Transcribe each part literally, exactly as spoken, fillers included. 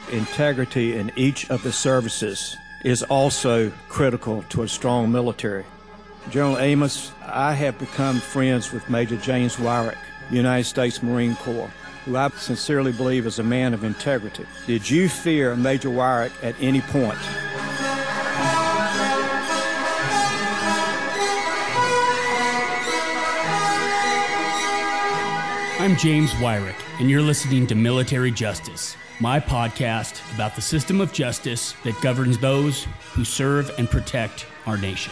Integrity in each of the services is also critical to a strong military. General Amos, I have become friends with Major James Wyrick, United States Marine Corps, who I sincerely believe is a man of integrity. Did you fear Major Wyrick at any point? I'm James Wyrick, and you're listening to Military Justice, my podcast about the system of justice that governs those who serve and protect our nation.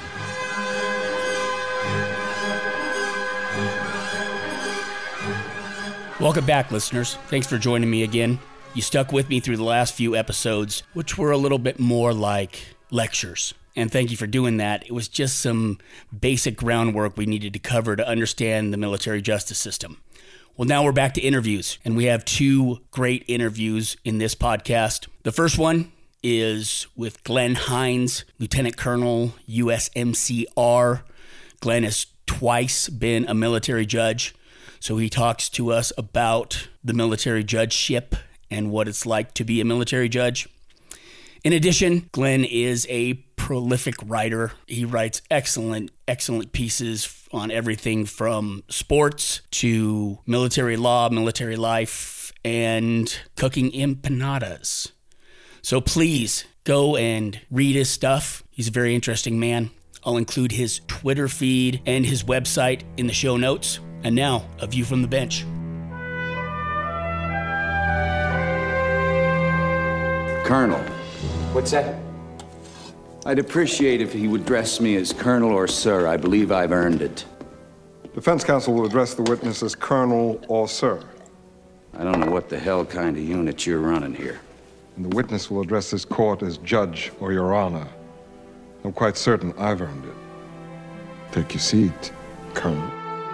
Welcome back, listeners. Thanks for joining me again. You stuck with me through the last few episodes, which were a little bit more like lectures. And thank you for doing that. It was just some basic groundwork we needed to cover to understand the military justice system. Well, now we're back to interviews, and we have two great interviews in this podcast. The first one is with Glenn Hines, Lieutenant Colonel, U S M C R. Glenn has twice been a military judge, so he talks to us about the military judgeship and what it's like to be a military judge. In addition, Glenn is a prolific writer. He writes excellent, excellent pieces on everything from sports to military law, military life, and cooking empanadas. So please go and read his stuff. He's a very interesting man. I'll include his Twitter feed and his website in the show notes. And now, a view from the bench. Colonel. What's that? I'd appreciate if he would address me as Colonel or Sir. I believe I've earned it. Defense counsel will address the witness as Colonel or Sir. I don't know what the hell kind of unit you're running here. And the witness will address this court as Judge or Your Honor. I'm quite certain I've earned it. Take your seat, Colonel.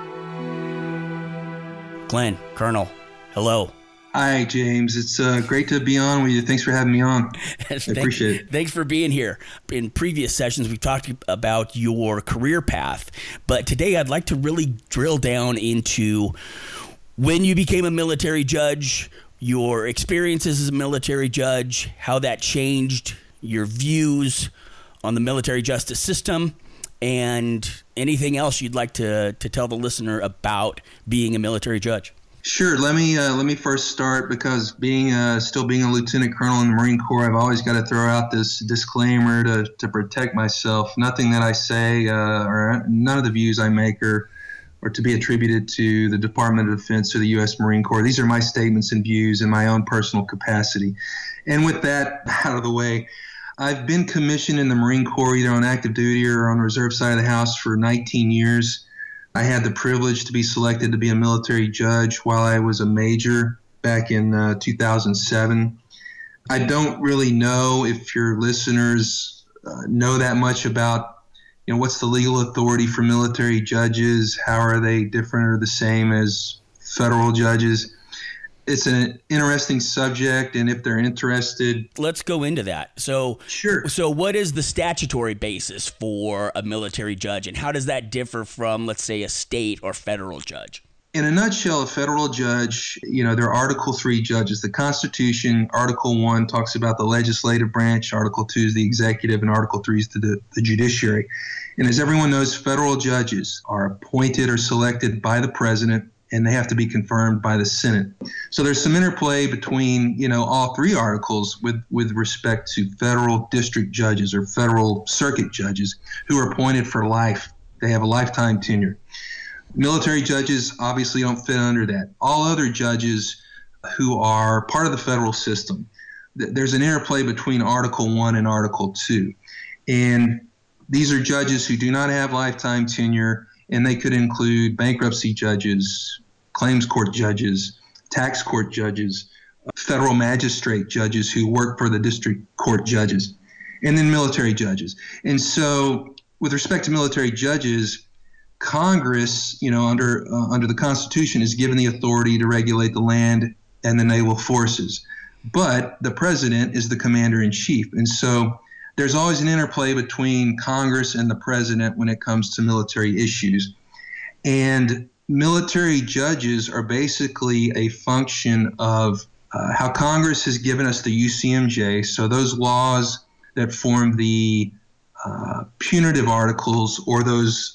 Glenn, Colonel, hello. Hi, James. It's uh, great to be on with you. Thanks for having me on. I appreciate it. Thanks for being here. In previous sessions, we've talked about your career path, but today I'd like to really drill down into when you became a military judge, your experiences as a military judge, how that changed your views on the military justice system, and anything else you'd like to, to tell the listener about being a military judge. Sure. Let me uh, let me first start because being uh, still being a lieutenant colonel in the Marine Corps, I've always got to throw out this disclaimer to, to protect myself. Nothing that I say uh, or none of the views I make are, are to be attributed to the Department of Defense or the U S Marine Corps. These are my statements and views in my own personal capacity. And with that out of the way, I've been commissioned in the Marine Corps either on active duty or on the reserve side of the house for nineteen years. I had the privilege to be selected to be a military judge while I was a major back in uh, two thousand seven. I don't really know if your listeners uh, know that much about, you know, what's the legal authority for military judges? How are they different or the same as federal judges? It's an interesting subject, and if they're interested, let's go into that. So, sure. So, what is the statutory basis for a military judge, and how does that differ from, let's say, a state or federal judge? In a nutshell, a federal judge, you know, there are Article three judges. The Constitution, Article one talks about the legislative branch, Article two is the executive, and Article three is the, the judiciary. And as everyone knows, federal judges are appointed or selected by the president, and they have to be confirmed by the Senate. So there's some interplay between, you know, all three articles with, with respect to federal district judges or federal circuit judges who are appointed for life. They have a lifetime tenure. Military judges obviously don't fit under that. All other judges who are part of the federal system, th- there's an interplay between Article one and Article two. And these are judges who do not have lifetime tenure, and they could include bankruptcy judges, claims court judges, tax court judges, federal magistrate judges who work for the district court judges, and then military judges. And so with respect to military judges, Congress, you know, under uh, under the Constitution is given the authority to regulate the land and the naval forces. But the president is the commander-in-chief. And so there's always an interplay between Congress and the president when it comes to military issues. And military judges are basically a function of uh, how Congress has given us the U C M J, so those laws that form the uh, punitive articles, or those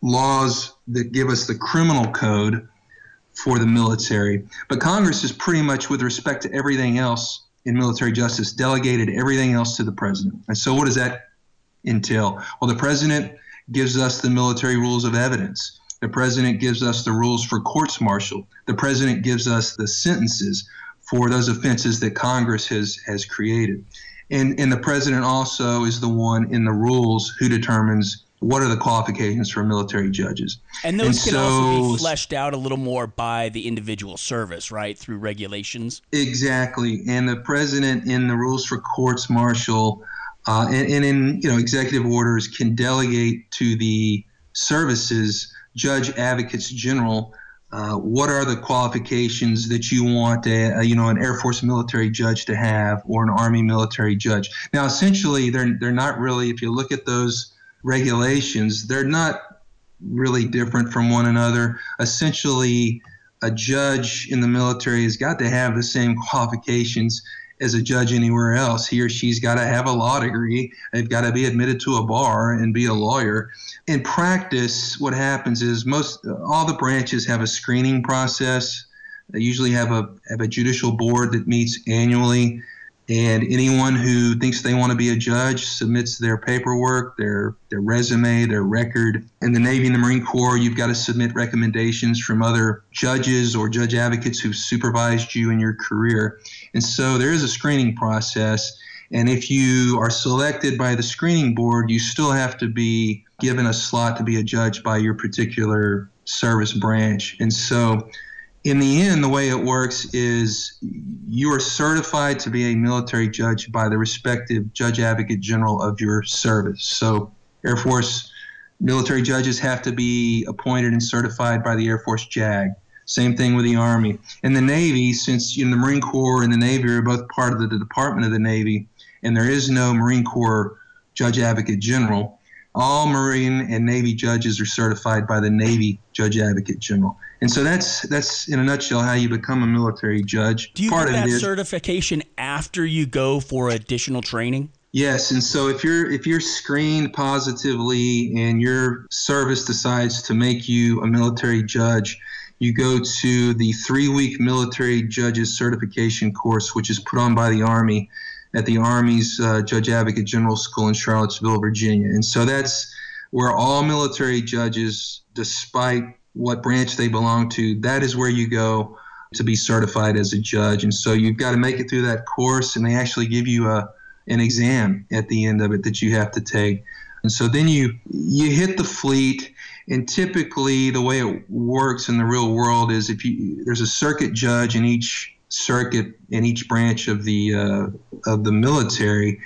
laws that give us the criminal code for the military. But Congress is pretty much, with respect to everything else in military justice, delegated everything else to the president. And so what does that entail? Well, the president gives us the military rules of evidence. The president gives us the rules for courts martial. The president gives us the sentences for those offenses that Congress has, has created. And, and the president also is the one in the rules who determines what are the qualifications for military judges. And those and can so, also be fleshed out a little more by the individual service, right, through regulations? Exactly. And the president in the rules for courts martial uh, and, and in you know executive orders can delegate to the services, judge advocates general, uh, what are the qualifications that you want a, a, you know an Air Force military judge to have, or an Army military judge. Now, essentially, they're they're not really, if you look at those regulations, they're not really different from one another. Essentially, a judge in the military has got to have the same qualifications as a judge anywhere else. He or she's got to have a law degree. They've got to be admitted to a bar and be a lawyer. In practice, what happens is most all the branches have a screening process. They usually have a have a judicial board that meets annually. And anyone who thinks they want to be a judge submits their paperwork, their their resume, their record. In the Navy and the Marine Corps, you've got to submit recommendations from other judges or judge advocates who've supervised you in your career. And so there is a screening process. And if you are selected by the screening board, you still have to be given a slot to be a judge by your particular service branch. And so in the end, the way it works is you are certified to be a military judge by the respective judge advocate general of your service. So Air Force military judges have to be appointed and certified by the Air Force JAG. Same thing with the Army. In the Navy, since you know, the Marine Corps and the Navy are both part of the, the Department of the Navy, and there is no Marine Corps judge advocate general, all Marine and Navy judges are certified by the Navy Judge Advocate General. And so that's, that's in a nutshell, how you become a military judge. Do you Part get of that it is, certification after you go for additional training? Yes, and so if you're if you're screened positively and your service decides to make you a military judge, you go to the three-week military judges certification course, which is put on by the Army at the Army's uh, Judge Advocate General School in Charlottesville, Virginia. And so that's where all military judges, despite what branch they belong to, that is where you go to be certified as a judge. And so you've got to make it through that course, and they actually give you a an exam at the end of it that you have to take. And so then you you hit the fleet, and typically the way it works in the real world is if you there's a circuit judge in each circuit in each branch of the uh, of the military,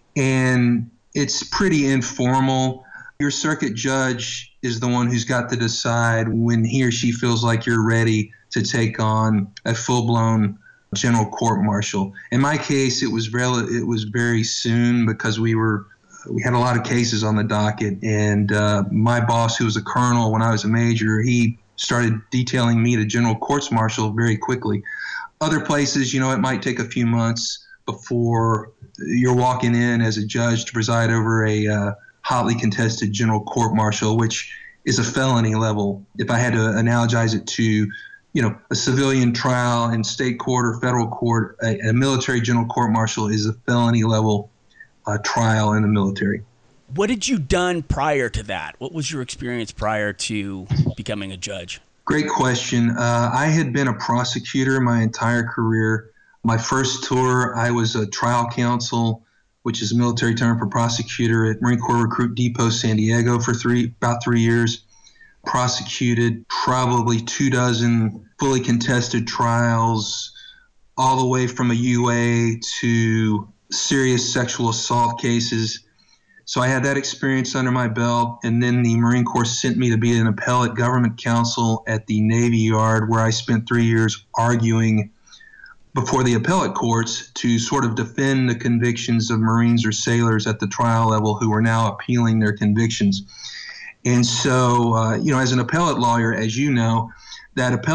and it's pretty informal. Your circuit judge is the one who's got to decide when he or she feels like you're ready to take on a full-blown general court-martial. In my case, it was very it was very soon because we were we had a lot of cases on the docket, and uh, my boss, who was a colonel when I was a major, he started detailing me to general courts-martial very quickly. Other places, you know, it might take a few months before you're walking in as a judge to preside over a uh, hotly contested general court-martial, which is a felony level. If I had to analogize it to, you know, a civilian trial in state court or federal court, a, a military general court-martial is a felony level uh, trial in the military. What had you done prior to that? What was your experience prior to becoming a judge? Great question. Uh, I had been a prosecutor my entire career. My first tour, I was a trial counsel, which is a military term for prosecutor, at Marine Corps Recruit Depot, San Diego, for three about three years. Prosecuted probably two dozen fully contested trials, all the way from a U A to serious sexual assault cases. So I had that experience under my belt, and then the Marine Corps sent me to be an appellate government counsel at the Navy Yard, where I spent three years arguing before the appellate courts to sort of defend the convictions of Marines or sailors at the trial level who are now appealing their convictions. And so, uh, you know, as an appellate lawyer, as you know, that appellate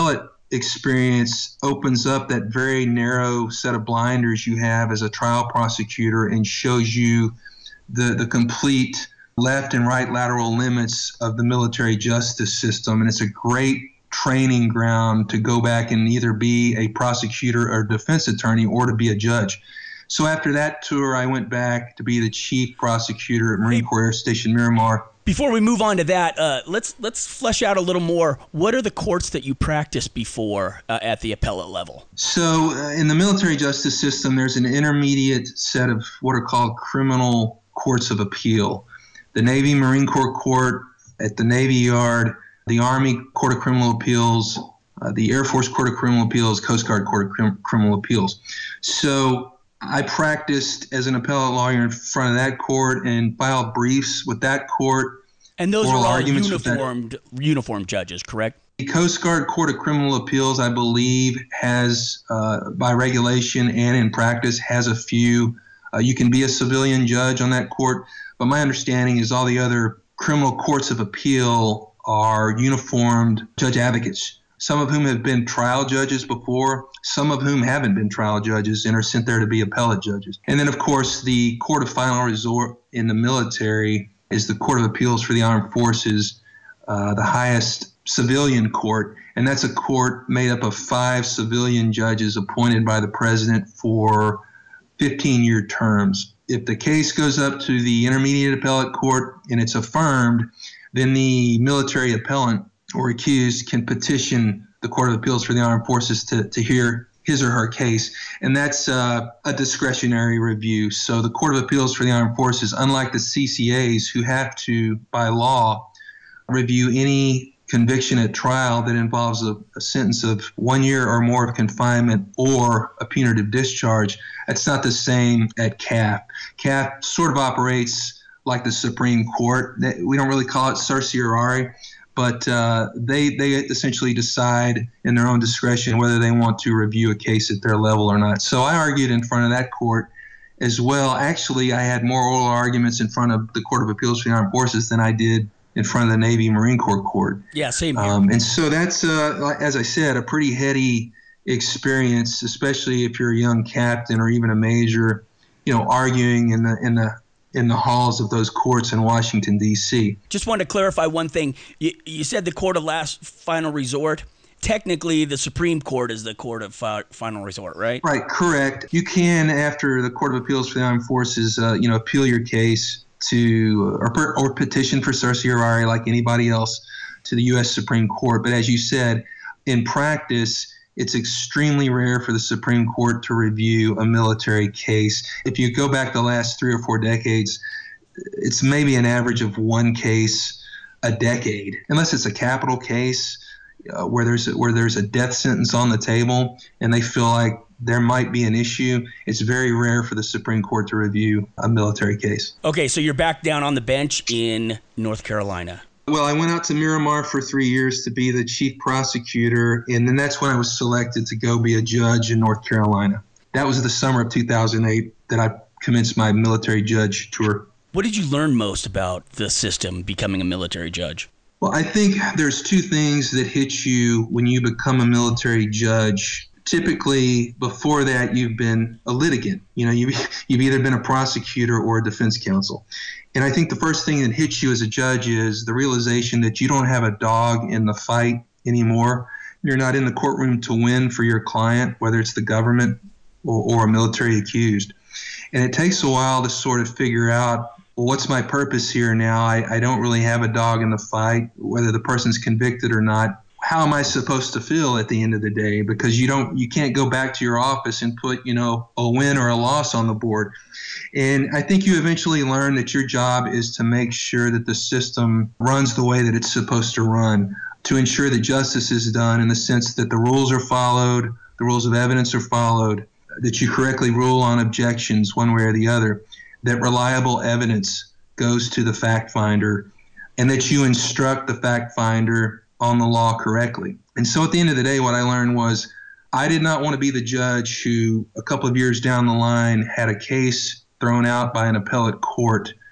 experience opens up that very narrow set of blinders you have as a trial prosecutor and shows you the, the complete left and right lateral limits of the military justice system. And it's a great training ground to go back and either be a prosecutor or defense attorney or to be a judge. So after that tour, I went back to be the chief prosecutor at Marine Corps Air Station Miramar. Before we move on to that, uh, let's let's flesh out a little more. What are the courts that you practiced before uh, at the appellate level? So uh, in the military justice system, there's an intermediate set of what are called criminal courts of appeal. The Navy Marine Corps Court at the Navy Yard, the Army Court of Criminal Appeals, uh, the Air Force Court of Criminal Appeals, Coast Guard Court of Crim- Criminal Appeals. So I practiced as an appellate lawyer in front of that court and filed briefs with that court. And those are all uniformed, uniformed judges, correct? The Coast Guard Court of Criminal Appeals, I believe, has, uh, by regulation and in practice, has a few. Uh, you can be a civilian judge on that court, but my understanding is all the other criminal courts of appeal are uniformed judge advocates, some of whom have been trial judges before, some of whom haven't been trial judges and are sent there to be appellate judges. And then, of course, the court of final resort in the military is the Court of Appeals for the Armed Forces, uh, the highest civilian court, and that's a court made up of five civilian judges appointed by the president for fifteen-year terms. If the case goes up to the intermediate appellate court and it's affirmed, then the military appellant or accused can petition the Court of Appeals for the Armed Forces to, to hear his or her case, and that's uh, a discretionary review. So the Court of Appeals for the Armed Forces, unlike the C C As who have to, by law, review any conviction at trial that involves a, a sentence of one year or more of confinement or a punitive discharge, that's not the same at C A F. C A F sort of operates like the Supreme Court. We don't really call it certiorari, but uh, they they essentially decide in their own discretion whether they want to review a case at their level or not. So I argued in front of that court as well. Actually, I had more oral arguments in front of the Court of Appeals for the Armed Forces than I did in front of the Navy Marine Corps Court. Yeah, same here. Um, and so that's, uh, as I said, a pretty heady experience, especially if you're a young captain or even a major, you know, arguing in the in the in the halls of those courts in Washington, D C. Just wanted to clarify one thing. You, you said the court of last final resort. Technically, the Supreme Court is the court of fi- final resort, right? Right, correct. You can, after the Court of Appeals for the Armed Forces, uh, you know, appeal your case to or, per, or petition for certiorari like anybody else to the U S Supreme Court. But as you said, in practice, it's extremely rare for the Supreme Court to review a military case. If you go back the last three or four decades, it's maybe an average of one case a decade, unless it's a capital case uh, where there's a, where there's a death sentence on the table and they feel like there might be an issue. It's very rare for the Supreme Court to review a military case. Okay, so you're back down on the bench in North Carolina. Well, I went out to Miramar for three years to be the chief prosecutor, and then that's when I was selected to go be a judge in North Carolina. That was the summer of two thousand eight that I commenced my military judge tour. What did you learn most about the system becoming a military judge? Well, I think there's two things that hit you when you become a military judge. Typically, before that, you've been a litigant. You know, you, you've either been a prosecutor or a defense counsel. And I think the first thing that hits you as a judge is the realization that you don't have a dog in the fight anymore. You're not in the courtroom to win for your client, whether it's the government or, or a military accused. And it takes a while to sort of figure out, well, what's my purpose here now? I, I don't really have a dog in the fight, whether the person's convicted or not. How am I supposed to feel at the end of the day? Because you don't, you can't go back to your office and put, you know, a win or a loss on the board. And I think you eventually learn that your job is to make sure that the system runs the way that it's supposed to run, to ensure that justice is done in the sense that the rules are followed, the rules of evidence are followed, that you correctly rule on objections one way or the other, that reliable evidence goes to the fact finder, and that you instruct the fact finder on the law correctly. And so at the end of the day, what I learned was I did not want to be the judge who a couple of years down the line had a case thrown out by an appellate court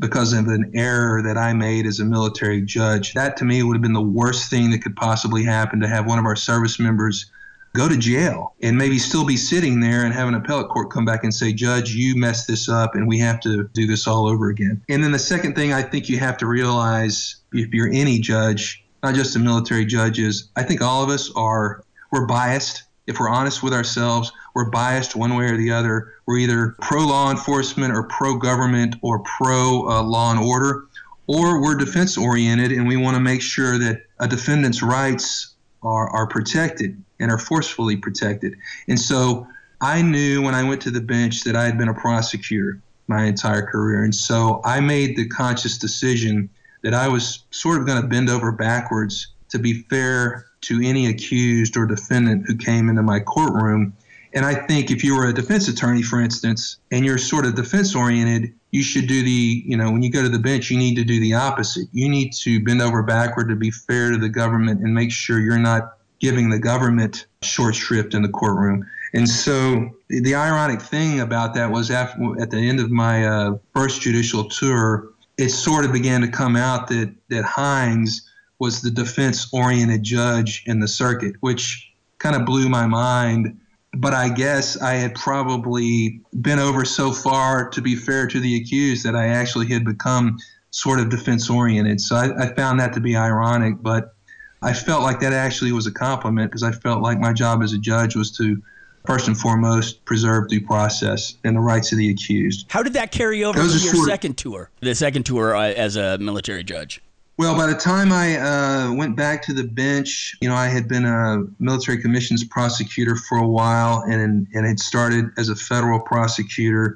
because of an error that I made as a military judge. That to me would have been the worst thing that could possibly happen, to have one of our service members go to jail and maybe still be sitting there and have an appellate court come back and say, Judge, you messed this up and we have to do this all over again. And then the second thing I think you have to realize, if you're any judge, not just a military judge, is I think all of us are, we're biased. If we're honest with ourselves, we're biased one way or the other. We're either pro-law enforcement or pro-government or pro-law and order, or we're defense-oriented and we want to make sure that a defendant's rights are, are protected and are forcefully protected. And so I knew when I went to the bench that I had been a prosecutor my entire career. And so I made the conscious decision that I was sort of going to bend over backwards to be fair to any accused or defendant who came into my courtroom. And I think if you were a defense attorney, for instance, and you're sort of defense-oriented, you should do the, you know, when you go to the bench, you need to do the opposite. You need to bend over backward to be fair to the government and make sure you're not giving the government short shrift in the courtroom. And so the ironic thing about that was after, at the end of my uh, first judicial tour, it sort of began to come out that, that Hines was the defense-oriented judge in the circuit, which kind of blew my mind. But I guess I had probably been over so far to be fair to the accused that I actually had become sort of defense-oriented. So I, I found that to be ironic, but I felt like that actually was a compliment, because I felt like my job as a judge was to, first and foremost, preserve due process and the rights of the accused. How did that carry over to your sort of second tour, the second tour uh, as a military judge? Well, by the time I uh, went back to the bench, you know, I had been a military commissions prosecutor for a while and, and had started as a federal prosecutor.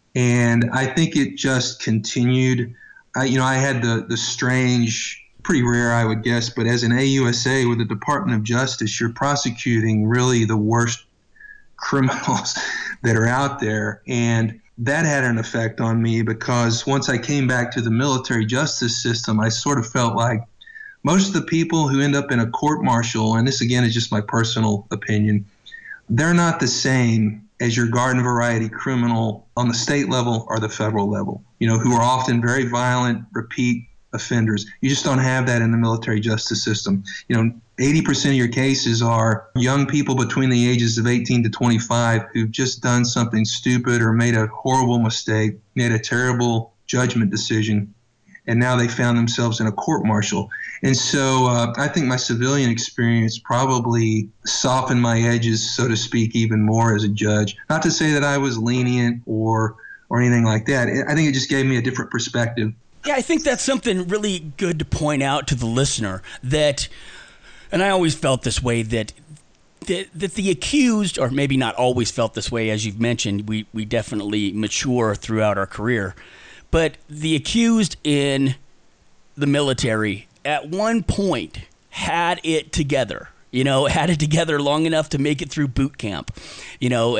And I think it just continued. I, you know, I had the, the strange, pretty rare, I would guess, but as an A U S A with the Department of Justice, you're prosecuting really the worst criminals that are out there. And that had an effect on me, because once I came back to the military justice system, I sort of felt like most of the people who end up in a court-martial, and this again is just my personal opinion, they're not the same as your garden variety criminal on the state level or the federal level, you know, who are often very violent, repeat offenders. You just don't have that in the military justice system. You know, eighty percent of your cases are young people between the ages of eighteen to twenty-five who've just done something stupid or made a horrible mistake, made a terrible judgment decision, and now they found themselves in a court-martial. And so uh, I think my civilian experience probably softened my edges, so to speak, even more as a judge. Not to say that I was lenient or or anything like that. I think it just gave me a different perspective. Yeah, I think that's something really good to point out to the listener, that, and I always felt this way, that that, that the accused, or maybe not always felt this way, as you've mentioned, we, we definitely mature throughout our career, but the accused in the military at one point had it together. You know, had it together long enough to make it through boot camp, you know,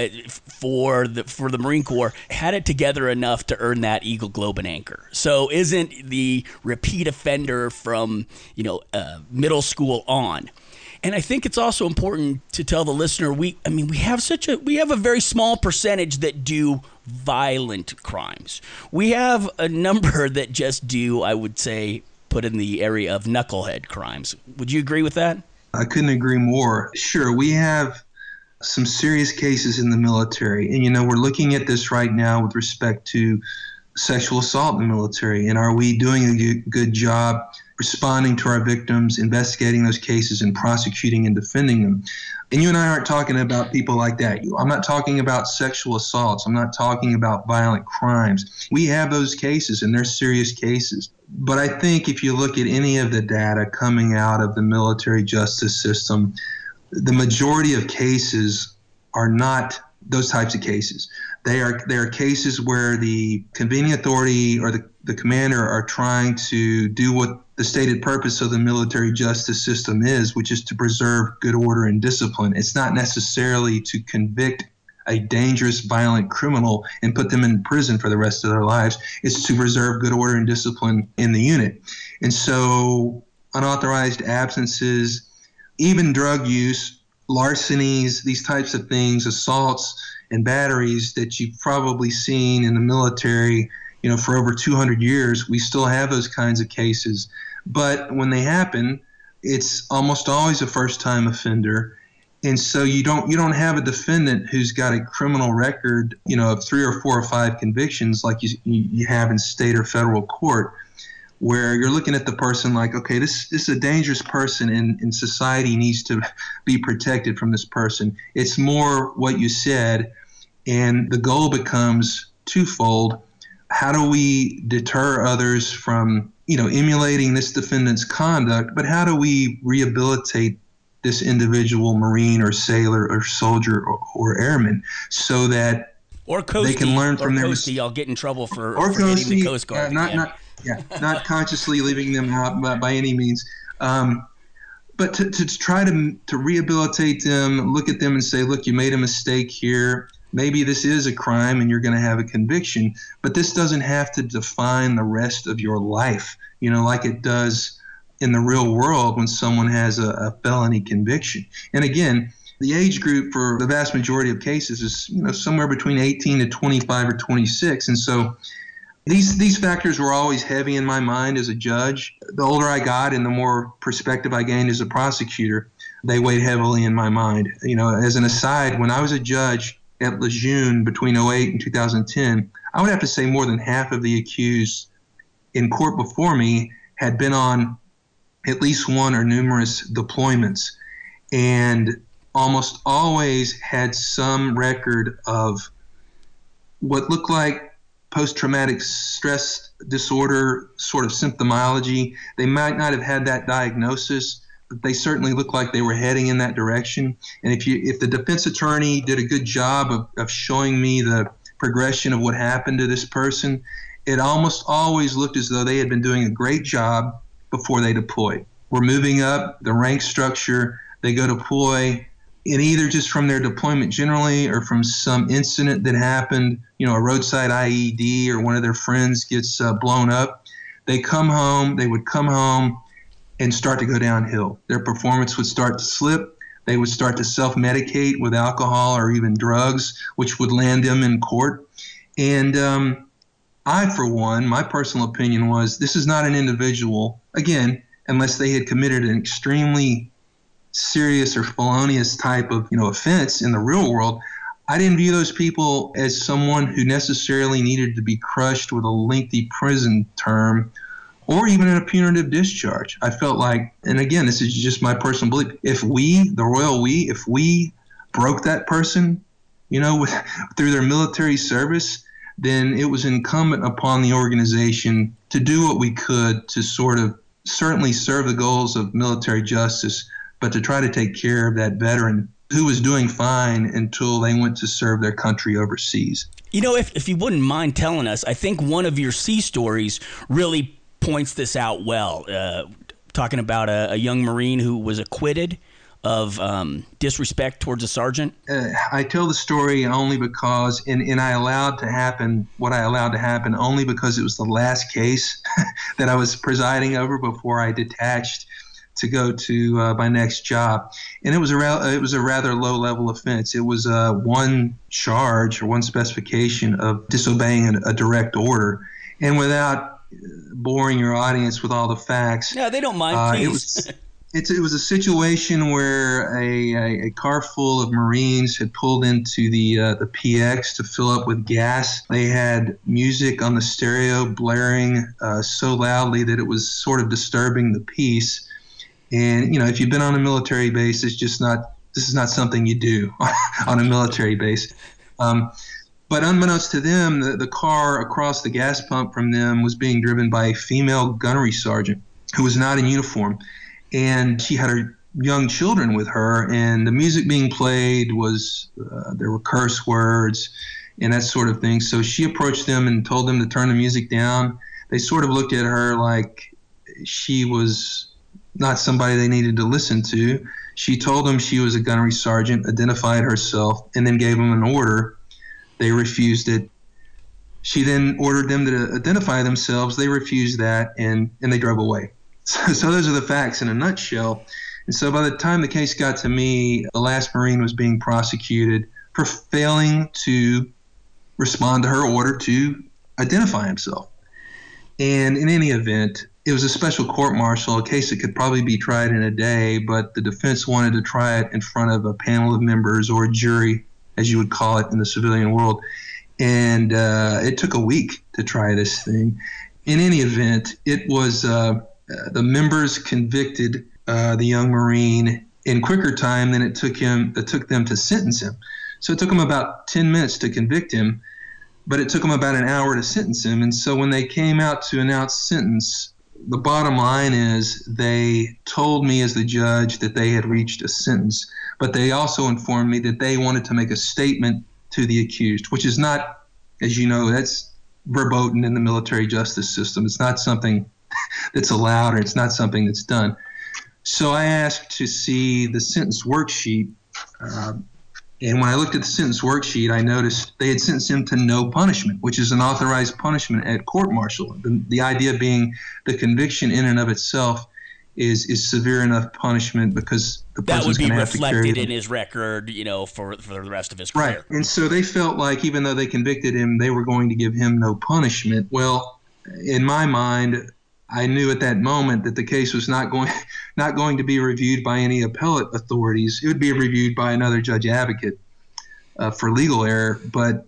for the for the Marine Corps, had it together enough to earn that Eagle Globe and Anchor. So isn't the repeat offender from, you know, uh, middle school on. And I think it's also important to tell the listener, we, I mean, we have such a, we have a very small percentage that do violent crimes. We have a number that just do, I would say, put in the area of knucklehead crimes. Would you agree with that? I couldn't agree more. Sure, we have some serious cases in the military. And, you know, we're looking at this right now with respect to sexual assault in the military. And are we doing a good job responding to our victims, investigating those cases, and prosecuting and defending them? And you and I aren't talking about people like that. I'm not talking about sexual assaults. I'm not talking about violent crimes. We have those cases, and they're serious cases. But I think if you look at any of the data coming out of the military justice system, the majority of cases are not those types of cases. They are they are cases where the convening authority or the, the commander are trying to do what the stated purpose of the military justice system is, which is to preserve good order and discipline. It's not necessarily to convict a dangerous, violent criminal and put them in prison for the rest of their lives. It's to preserve good order and discipline in the unit. And so unauthorized absences, even drug use, larcenies, these types of things, assaults and batteries that you've probably seen in the military, you know, for over two hundred years, we still have those kinds of cases. But when they happen, it's almost always a first-time offender. And so you don't you don't have a defendant who's got a criminal record, you know, of three or four or five convictions like you you have in state or federal court, where you're looking at the person like, okay, this, this is a dangerous person, and, and society needs to be protected from this person. It's more what you said, and the goal becomes twofold. How do we deter others from, you know, emulating this defendant's conduct, but how do we rehabilitate this individual Marine or sailor or soldier or, or airman so that or Coastie, they can learn from or their Coastie, y'all get in trouble for, or for hitting the Coastie, Coast Guard. Uh, not, not, yeah, not consciously leaving them out by, by any means. Um, but to, to try to, to rehabilitate them, look at them and say, look, you made a mistake here. Maybe this is a crime and you're going to have a conviction, but this doesn't have to define the rest of your life, you know, like it does in the real world when someone has a, a felony conviction. And again, the age group for the vast majority of cases is, you know, somewhere between eighteen to twenty-five or twenty-six. And so these these factors were always heavy in my mind as a judge. The older I got and the more perspective I gained as a prosecutor, they weighed heavily in my mind. You know, as an aside, when I was a judge at Lejeune between oh eight and two thousand ten, I would have to say more than half of the accused in court before me had been on at least one or numerous deployments, and almost always had some record of what looked like post-traumatic stress disorder sort of symptomology. They might not have had that diagnosis, but they certainly looked like they were heading in that direction. And if you, if the defense attorney did a good job of, of showing me the progression of what happened to this person, it almost always looked as though they had been doing a great job before they deployed. We're moving up the rank structure. They go deploy, and either just from their deployment generally or from some incident that happened, you know, a roadside I E D or one of their friends gets uh, blown up, they come home, they would come home and start to go downhill. Their performance would start to slip. They would start to self-medicate with alcohol or even drugs, which would land them in court. And um, I, for one, my personal opinion was this is not an individual, again, unless they had committed an extremely serious or felonious type of, you know, offense in the real world. I didn't view those people as someone who necessarily needed to be crushed with a lengthy prison term or even a punitive discharge. I felt like, and again, this is just my personal belief, if we, the royal we, if we broke that person, you know, with, through their military service, then it was incumbent upon the organization to do what we could to sort of certainly serve the goals of military justice, but to try to take care of that veteran who was doing fine until they went to serve their country overseas. You know, if, if you wouldn't mind telling us, I think one of your sea stories really points this out well, uh, talking about a, a young Marine who was acquitted of um, disrespect towards a sergeant. Uh, I tell the story only because, and, and I allowed to happen what I allowed to happen only because it was the last case that I was presiding over before I detached to go to uh, my next job. And it was a ra- it was a rather low-level offense. It was uh, one charge or one specification of disobeying a, a direct order. And without boring your audience with all the facts, yeah, they don't mind. Uh, please. It was, It's, it was a situation where a, a, a car full of Marines had pulled into the uh, the P X to fill up with gas. They had music on the stereo blaring uh, so loudly that it was sort of disturbing the peace. And, you know, if you've been on a military base, it's just not, this is not something you do on a military base. Um, but unbeknownst to them, the, the car across the gas pump from them was being driven by a female gunnery sergeant who was not in uniform. And she had her young children with her, and the music being played was, uh, there were curse words and that sort of thing. So she approached them and told them to turn the music down. They sort of looked at her like she was not somebody they needed to listen to. She told them she was a gunnery sergeant, identified herself, and then gave them an order. They refused it. She then ordered them to identify themselves. They refused that, and, and they drove away. So, so those are the facts in a nutshell. And so by the time the case got to me, the last Marine was being prosecuted for failing to respond to her order to identify himself. And in any event, it was a special court-martial, a case that could probably be tried in a day, but the defense wanted to try it in front of a panel of members, or a jury, as you would call it in the civilian world. And uh, it took a week to try this thing. In any event, it was uh, the members convicted uh, the young Marine in quicker time than it took him. It took them to sentence him. So it took them about ten minutes to convict him, but it took them about an hour to sentence him. And so when they came out to announce sentence, the bottom line is they told me as the judge that they had reached a sentence, but they also informed me that they wanted to make a statement to the accused, which is not, as you know, that's verboten in the military justice system. It's not something that's allowed, or it's not something that's done. So I asked to see the sentence worksheet, uh, and when I looked at the sentence worksheet, I noticed they had sentenced him to no punishment, which is an authorized punishment at court-martial. The, the idea being the conviction in and of itself is is severe enough punishment because the person's going to have to carry it. That would be reflected in his record, you know, for for the rest of his career. Right. And so they felt like even though they convicted him, they were going to give him no punishment. Well, in my mind, I knew at that moment that the case was not going not going to be reviewed by any appellate authorities. It would be reviewed by another judge advocate uh, for legal error. But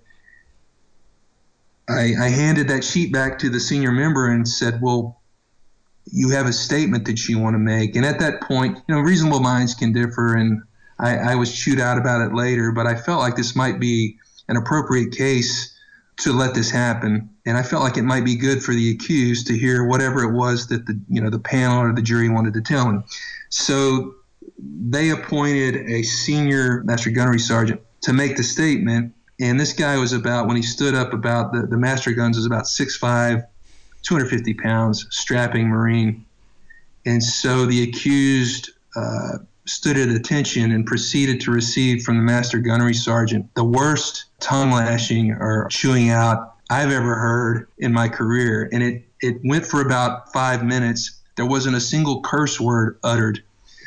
I, I handed that sheet back to the senior member and said, well, you have a statement that you want to make. And at that point, you know, reasonable minds can differ, and I, I was chewed out about it later, but I felt like this might be an appropriate case to let this happen. And I felt like it might be good for the accused to hear whatever it was that the, you know, the panel or the jury wanted to tell him. So they appointed a senior master gunnery sergeant to make the statement. And this guy was about, when he stood up, about the, the master guns was about six five, two hundred fifty pounds, strapping Marine. And so the accused uh, stood at attention and proceeded to receive from the master gunnery sergeant the worst tongue lashing or chewing out I've ever heard in my career. And it, it went for about five minutes. There wasn't a single curse word uttered,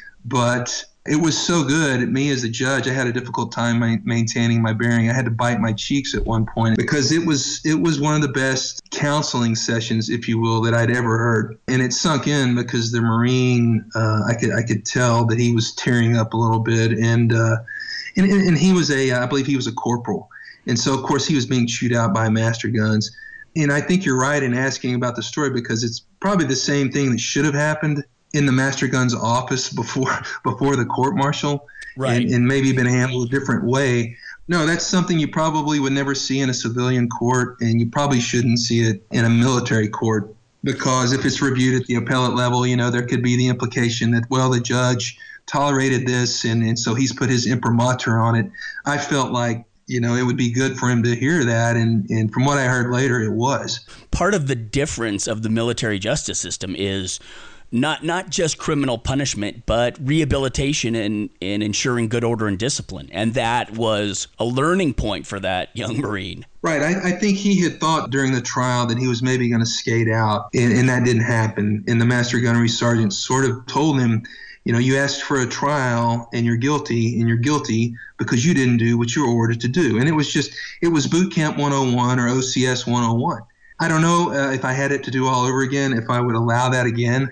but it was so good. At me as a judge, I had a difficult time ma- maintaining my bearing. I had to bite my cheeks at one point because it was it was one of the best counseling sessions, if you will, that I'd ever heard. And it sunk in because the Marine, uh, I could I could tell that he was tearing up a little bit, and uh, and and he was a I believe he was a corporal, and so of course he was being chewed out by master guns. And I think you're right in asking about the story because it's probably the same thing that should have happened in the master gun's office before before the court martial, right. and, and maybe been handled a different way. No, that's something you probably would never see in a civilian court, and you probably shouldn't see it in a military court, because if it's reviewed at the appellate level, you know, there could be the implication that, well, the judge tolerated this, and, and so he's put his imprimatur on it. I felt like, you know, it would be good for him to hear that, and, and from what I heard later, it was. Part of the difference of the military justice system is Not not just criminal punishment, but rehabilitation and, and ensuring good order and discipline. And that was a learning point for that young Marine. Right. I, I think he had thought during the trial that he was maybe going to skate out, and, and that didn't happen. And the master gunnery sergeant sort of told him, you know, you asked for a trial and you're guilty, and you're guilty because you didn't do what you were ordered to do. And it was just, it was boot camp one oh one or O C S one oh one. I don't know uh, if I had it to do all over again, if I would allow that again.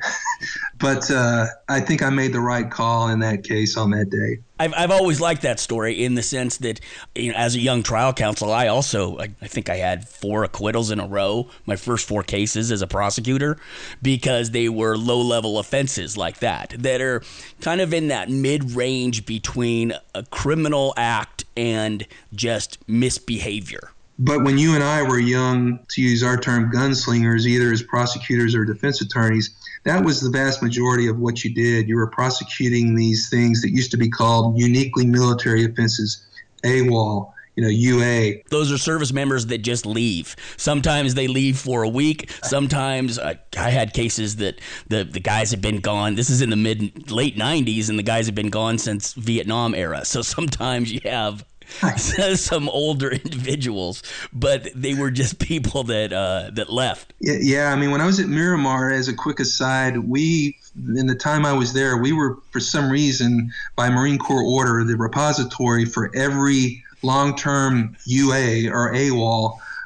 But uh, I think I made the right call in that case on that day. I've I've always liked that story in the sense that, you know, as a young trial counsel, I also, I, I think I had four acquittals in a row, my first four cases as a prosecutor, because they were low-level offenses like that, that are kind of in that mid-range between a criminal act and just misbehavior. But when you and I were young, to use our term, gunslingers, either as prosecutors or defense attorneys, that was the vast majority of what you did. You were prosecuting these things that used to be called uniquely military offenses, AWOL, you know, U A. Those are service members that just leave. Sometimes they leave for a week. Sometimes I, I had cases that the, the guys have been gone. This is in the mid late nineties, and the guys have been gone since Vietnam era. So sometimes you have some older individuals, but they were just people that uh, that left. Yeah, yeah, I mean, when I was at Miramar, as a quick aside, we, in the time I was there, we were, for some reason, by Marine Corps order, the repository for every long-term U A or AWOL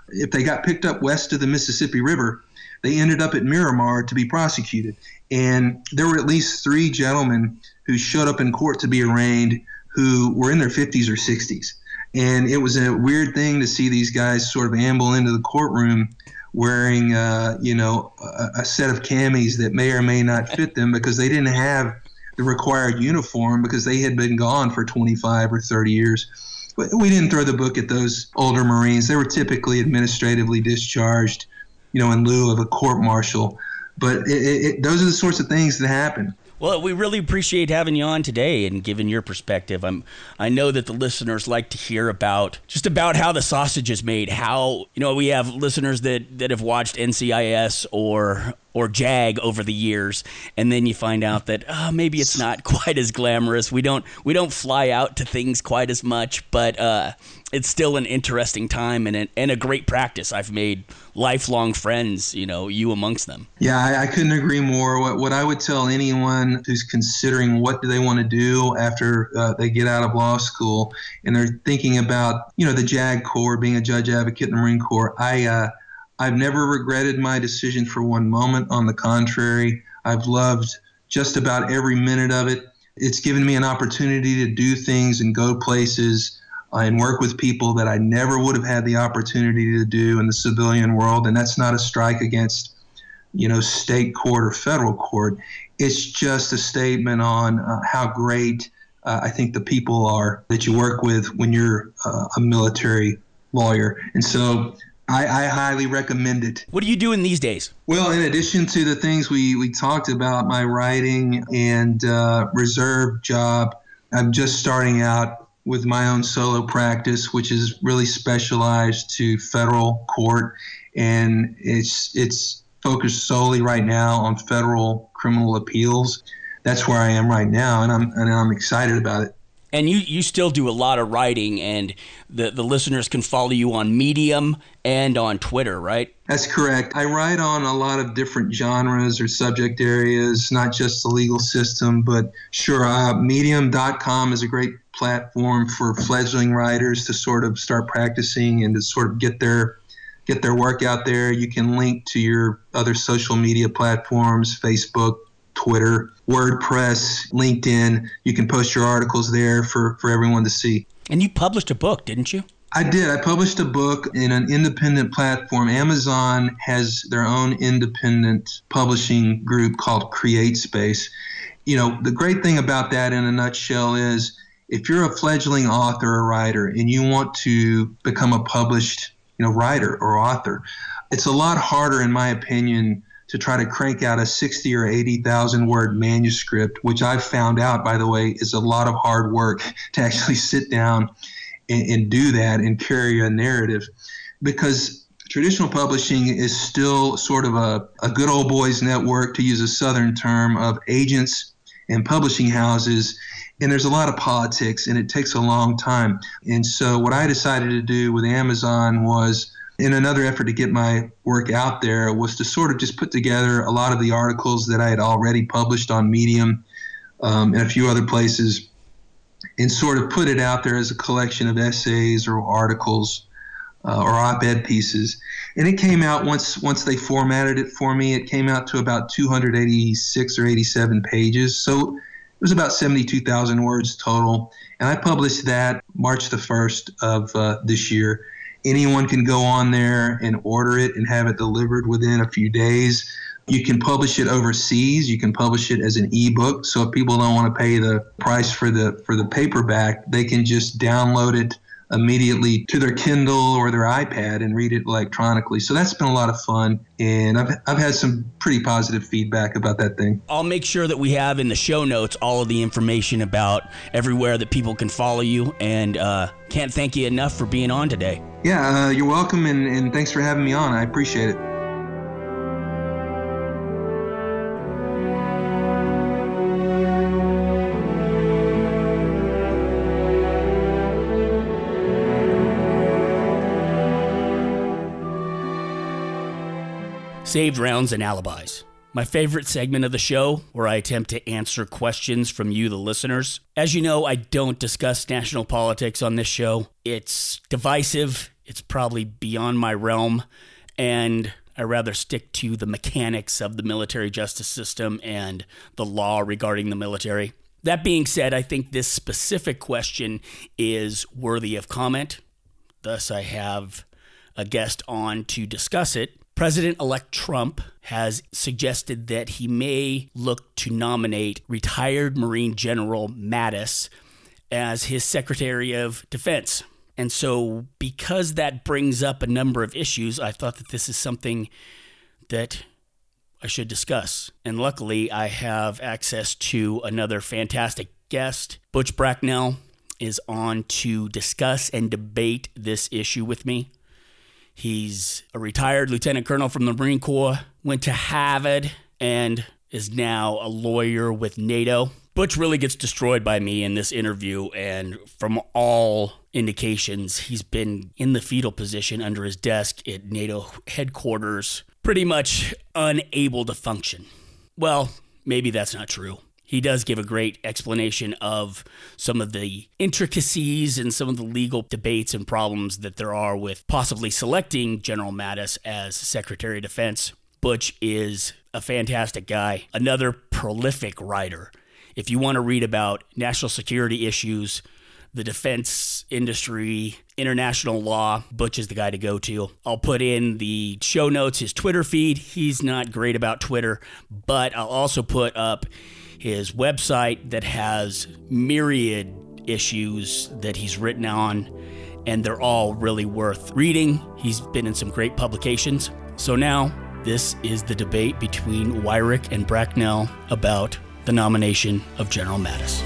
if they got picked up west of the Mississippi River, they ended up at Miramar to be prosecuted. And there were at least three gentlemen who showed up in court to be arraigned who were in their fifties or sixties. And it was a weird thing to see these guys sort of amble into the courtroom wearing, uh, you know, a, a set of camis that may or may not fit them because they didn't have the required uniform because they had been gone for twenty-five or thirty years. But we didn't throw the book at those older Marines. They were typically administratively discharged, you know, in lieu of a court-martial. But it, it, those are the sorts of things that happen. Well, we really appreciate having you on today and giving your perspective. I'm, I know that the listeners like to hear about just about how the sausage is made. How, you know, we have listeners that, that have watched N C I S or or JAG over the years, and then you find out that oh, maybe it's not quite as glamorous. We don't we don't fly out to things quite as much, but uh, it's still an interesting time and a, and a great practice. I've made lifelong friends, you know, you amongst them. Yeah, I, I couldn't agree more. What what I would tell anyone who's considering what do they want to do after uh, they get out of law school and they're thinking about, you know, the JAG Corps, being a judge advocate in the Marine Corps, I uh, I've never regretted my decision for one moment. On the contrary, I've loved just about every minute of it. It's given me an opportunity to do things and go places uh, and work with people that I never would have had the opportunity to do in the civilian world. And that's not a strike against, you know, state court or federal court. It's just a statement on uh, how great uh, I think the people are that you work with when you're uh, a military lawyer. And so I, I highly recommend it. What are you doing these days? Well, in addition to the things we, we talked about, my writing and uh, reserve job, I'm just starting out with my own solo practice, which is really specialized to federal court. And it's it's focused solely right now on federal criminal appeals. That's where I am right now, and I'm and I'm excited about it. And you, you still do a lot of writing, and the, the listeners can follow you on Medium and on Twitter, right? That's correct. I write on a lot of different genres or subject areas, not just the legal system, but sure, uh, medium dot com is a great platform for fledgling writers to sort of start practicing and to sort of get their get their work out there. You can link to your other social media platforms, Facebook, Twitter, WordPress, LinkedIn. You can post your articles there for, for everyone to see. And you published a book, didn't you? I did. I published a book in an independent platform. Amazon has their own independent publishing group called CreateSpace. You know, the great thing about that in a nutshell is if you're a fledgling author or writer and you want to become a published, you know, writer or author, it's a lot harder, in my opinion, to try to crank out a sixty or eighty thousand word manuscript, which I've found out, by the way, is a lot of hard work to actually sit down and, and do that and carry a narrative, because traditional publishing is still sort of a, a good old boys network, to use a Southern term, of agents and publishing houses. And there's a lot of politics, and it takes a long time. And so what I decided to do with Amazon was, in another effort to get my work out there, was to sort of just put together a lot of the articles that I had already published on Medium um, and a few other places, and sort of put it out there as a collection of essays or articles uh, or op-ed pieces. And it came out, once once they formatted it for me, it came out to about two hundred eighty-six or eighty-seven pages. So it was about seventy-two thousand words total. And I published that March the first of uh, this year. Anyone can go on there and order it and have it delivered within a few days. You can publish it overseas. You can publish it as an ebook. So if people don't want to pay the price for the for the paperback, they can just download it immediately to their Kindle or their iPad and read it electronically. So that's been a lot of fun, and I've I've had some pretty positive feedback about that thing. I'll make sure that we have in the show notes all of the information about everywhere that people can follow you, and uh, can't thank you enough for being on today. Yeah, uh, you're welcome, and, and thanks for having me on. I appreciate it. Saved Rounds and Alibis, my favorite segment of the show, where I attempt to answer questions from you, the listeners. As you know, I don't discuss national politics on this show. It's divisive, it's probably beyond my realm, and I rather stick to the mechanics of the military justice system and the law regarding the military. That being said, I think this specific question is worthy of comment. Thus, I have a guest on to discuss it. President-elect Trump has suggested that he may look to nominate retired Marine General Mattis as his Secretary of Defense. And so because that brings up a number of issues, I thought that this is something that I should discuss. And luckily, I have access to another fantastic guest. Butch Bracknell is on to discuss and debate this issue with me. He's a retired lieutenant colonel from the Marine Corps, went to Harvard, and is now a lawyer with NATO. Butch really gets destroyed by me in this interview, and from all indications, he's been in the fetal position under his desk at NATO headquarters, pretty much unable to function. Well, maybe that's not true. He does give a great explanation of some of the intricacies and some of the legal debates and problems that there are with possibly selecting General Mattis as Secretary of Defense. Butch is a fantastic guy, another prolific writer. If you want to read about national security issues, the defense industry, international law, Butch is the guy to go to. I'll put in the show notes, his Twitter feed. He's not great about Twitter, but I'll also put up his website that has myriad issues that he's written on, and they're all really worth reading. He's been in some great publications. So now, this is the debate between Wyrick and Bracknell about the nomination of General Mattis.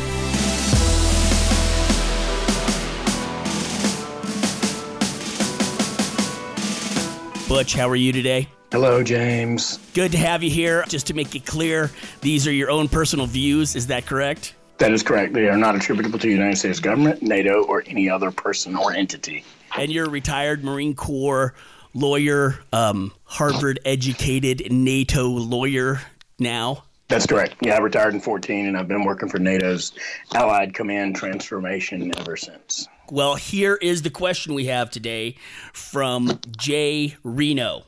Butch, how are you today? Hello, James. Good to have you here. Just to make it clear, these are your own personal views. Is that correct? That is correct. They are not attributable to the United States government, NATO, or any other person or entity. And you're a retired Marine Corps lawyer, um, Harvard-educated NATO lawyer now? That's correct. Yeah, I retired in fourteen, and I've been working for NATO's Allied Command Transformation ever since. Well, here is the question we have today from Jay Reno.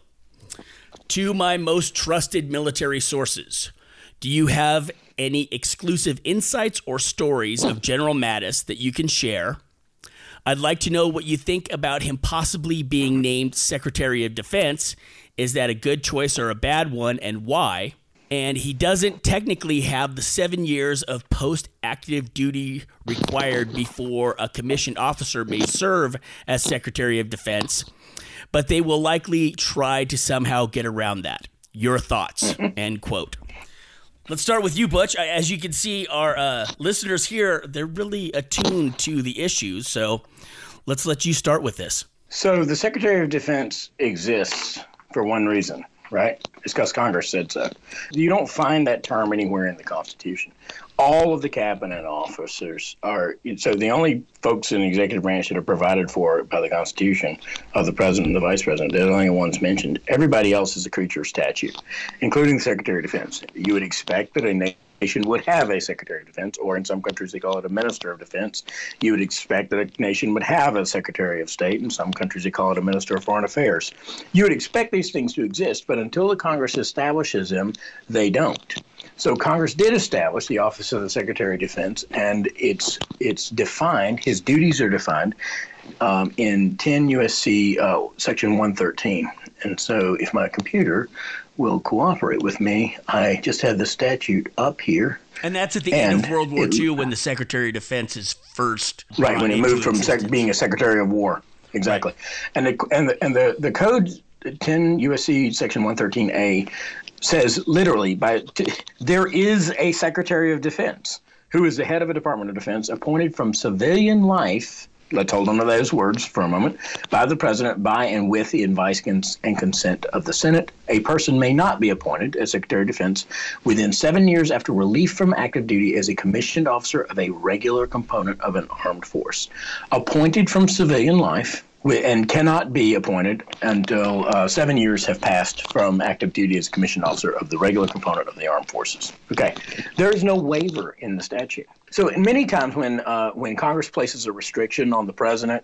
To my most trusted military sources, do you have any exclusive insights or stories of General Mattis that you can share? I'd like to know what you think about him possibly being named Secretary of Defense. Is that a good choice or a bad one, and why? And he doesn't technically have the seven years of post-active duty required before a commissioned officer may serve as Secretary of Defense, but they will likely try to somehow get around that. Your thoughts, end quote. Let's start with you, Butch. As you can see, our uh, listeners here, they're really attuned to the issues, so let's let you start with this. So the Secretary of Defense exists for one reason, right? It's because Congress said so. You don't find that term anywhere in the Constitution. All of the cabinet officers are, so the only folks in the executive branch that are provided for by the Constitution are the president and the vice president. They're the only ones mentioned. Everybody else is a creature of statute, including the Secretary of Defense. You would expect that a nation would have a Secretary of Defense, or in some countries they call it a Minister of Defense. You would expect that a nation would have a Secretary of State. In some countries they call it a Minister of Foreign Affairs. You would expect these things to exist, but until the Congress establishes them, they don't. So Congress did establish the Office of the Secretary of Defense, and it's it's defined, his duties are defined um, in ten U S C uh, Section one thirteen. And so if my computer will cooperate with me, I just had the statute up here. And that's at the end of World War Two when the Secretary of Defense is first. Right, when he moved from sec- being a Secretary of War. Exactly. Right. And the, and the, and the, the code ten U S C Section one thirteen A says literally, by t- there is a Secretary of Defense who is the head of a Department of Defense appointed from civilian life, let's hold on to those words for a moment, by the President, by and with the advice and consent of the Senate. A person may not be appointed as Secretary of Defense within seven years after relief from active duty as a commissioned officer of a regular component of an armed force. Appointed from civilian life, and cannot be appointed until uh, seven years have passed from active duty as a commissioned officer of the regular component of the armed forces. Okay, there is no waiver in the statute. So many times when uh, when Congress places a restriction on the president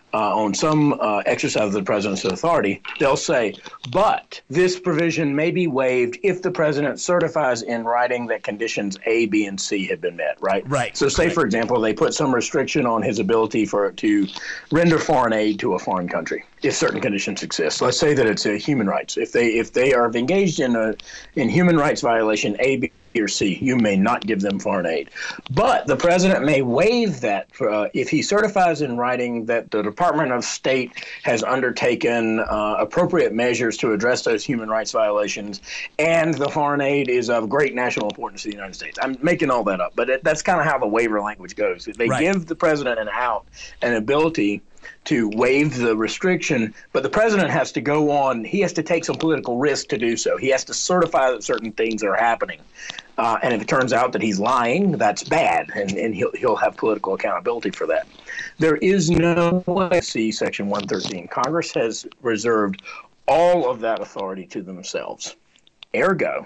uh, on some uh, exercise of the president's authority, they'll say, but this provision may be waived if the president certifies in writing that conditions A, B, and C have been met, right? Right. So say, Correct. for example, they put some restriction on his ability for to render foreign aid to a foreign country if certain conditions exist. Let's say that it's a human rights. If they if they are engaged in a in human rights violation A, B, or C, you may not give them foreign aid. But the president may waive that uh, if he certifies in writing that the Department of State has undertaken uh, appropriate measures to address those human rights violations, and the foreign aid is of great national importance to the United States. I'm making all that up, but it, that's kind of how the waiver language goes. They Right. give the president an out, an ability to waive the restriction, but the president has to go on. He has to take some political risk to do so. He has to certify that certain things are happening. Uh, and if it turns out that he's lying, that's bad, and, and he'll, he'll have political accountability for that. There is no way, see Section one thirteen. Congress has reserved all of that authority to themselves. Ergo,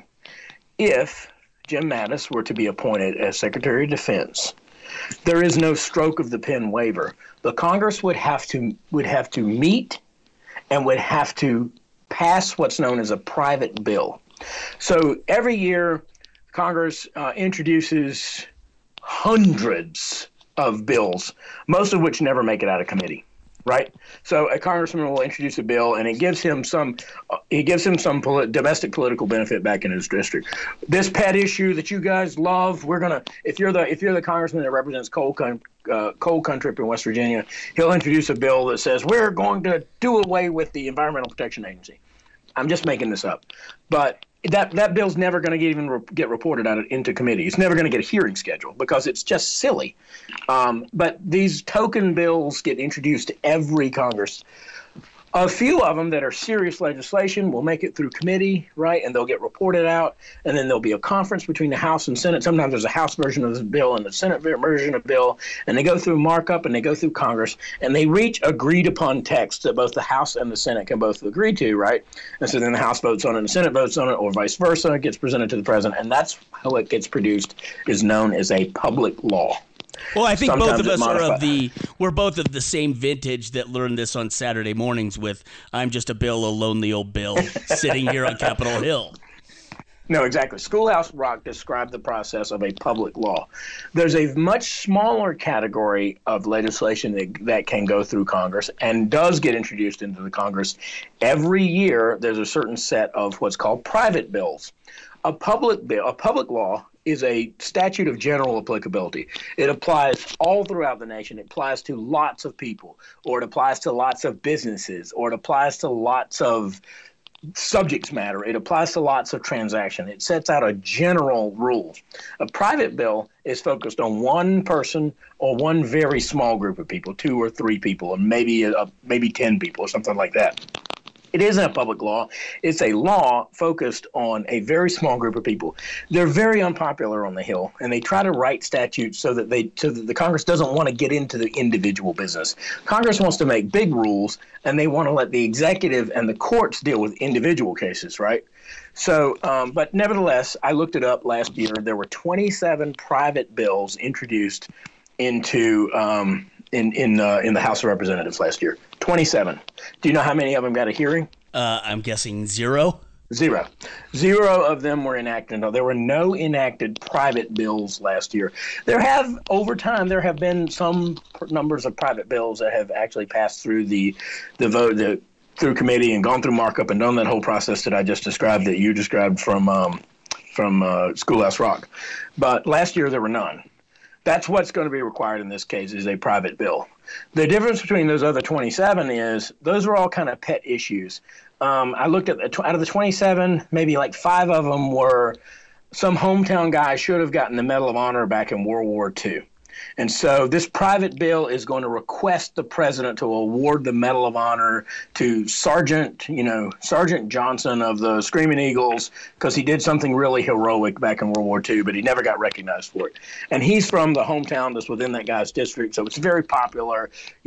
if Jim Mattis were to be appointed as Secretary of Defense, there is no stroke of the pen waiver. The Congress would have to would have to meet and would have to pass what's known as a private bill. So every year, Congress uh, introduces hundreds of bills, most of which never make it out of committee, right? So a congressman will introduce a bill, and it gives him some, uh, it gives him some poli- domestic political benefit back in his district. This pet issue that you guys love, we're gonna. If you're the if you're the congressman that represents coal con- uh, coal country up in West Virginia, he'll introduce a bill that says we're going to do away with the Environmental Protection Agency. I'm just making this up, but that that bill's never going to get even re- get reported out into committee. It's never going to get a hearing scheduled because it's just silly. Um, but these token bills get introduced to every Congress. A few of them that are serious legislation will make it through committee, right, and they'll get reported out, and then there'll be a conference between the House and Senate. Sometimes there's a House version of the bill and the Senate version of the bill, and they go through markup and they go through Congress, and they reach agreed-upon text that both the House and the Senate can both agree to, right? And so then the House votes on it and the Senate votes on it, or vice versa. It gets presented to the president, and that's how it gets produced, is known as a public law. Well, I think Sometimes both of it us are modifies. of the we're both of the same vintage that learned this on Saturday mornings with I'm just a Bill, a lonely old Bill, sitting here on Capitol Hill. No, exactly. Schoolhouse Rock described the process of a public law. There's a much smaller category of legislation that, that can go through Congress and does get introduced into the Congress. Every year, there's a certain set of what's called private bills. A public bill, a public law, is a statute of general applicability. It applies all throughout the nation. It applies to lots of people, or it applies to lots of businesses, or it applies to lots of subject matter. It applies to lots of transactions. It sets out a general rule. A private bill is focused on one person or one very small group of people, two or three people, and maybe a, maybe ten people or something like that. It isn't a public law. It's a law focused on a very small group of people. They're very unpopular on the Hill, and they try to write statutes so that they so that the Congress doesn't want to get into the individual business. Congress wants to make big rules, and they want to let the executive and the courts deal with individual cases, right? So, um, but nevertheless, I looked it up last year. There were twenty-seven private bills introduced into um, in in uh, in the House of Representatives last year. twenty-seven. Do you know how many of them got a hearing? Uh, I'm guessing zero. Zero. Zero of them were enacted. No, there were no enacted private bills last year. There have, over time, there have been some numbers of private bills that have actually passed through the the vote the, through committee and gone through markup and done that whole process that I just described, that you described from um, from uh, Schoolhouse Rock. But last year there were none. That's what's going to be required in this case, is a private bill. The difference between those other twenty-seven is those are all kind of pet issues. Um, I looked at the, out of the twenty-seven, maybe like five of them were some hometown guy should have gotten the Medal of Honor back in World War Two. And so this private bill is going to request the president to award the Medal of Honor to Sergeant, you know, Sergeant Johnson of the Screaming Eagles, because he did something really heroic back in World War Two, but he never got recognized for it. And he's from the hometown that's within that guy's district, so it's very popular. You know,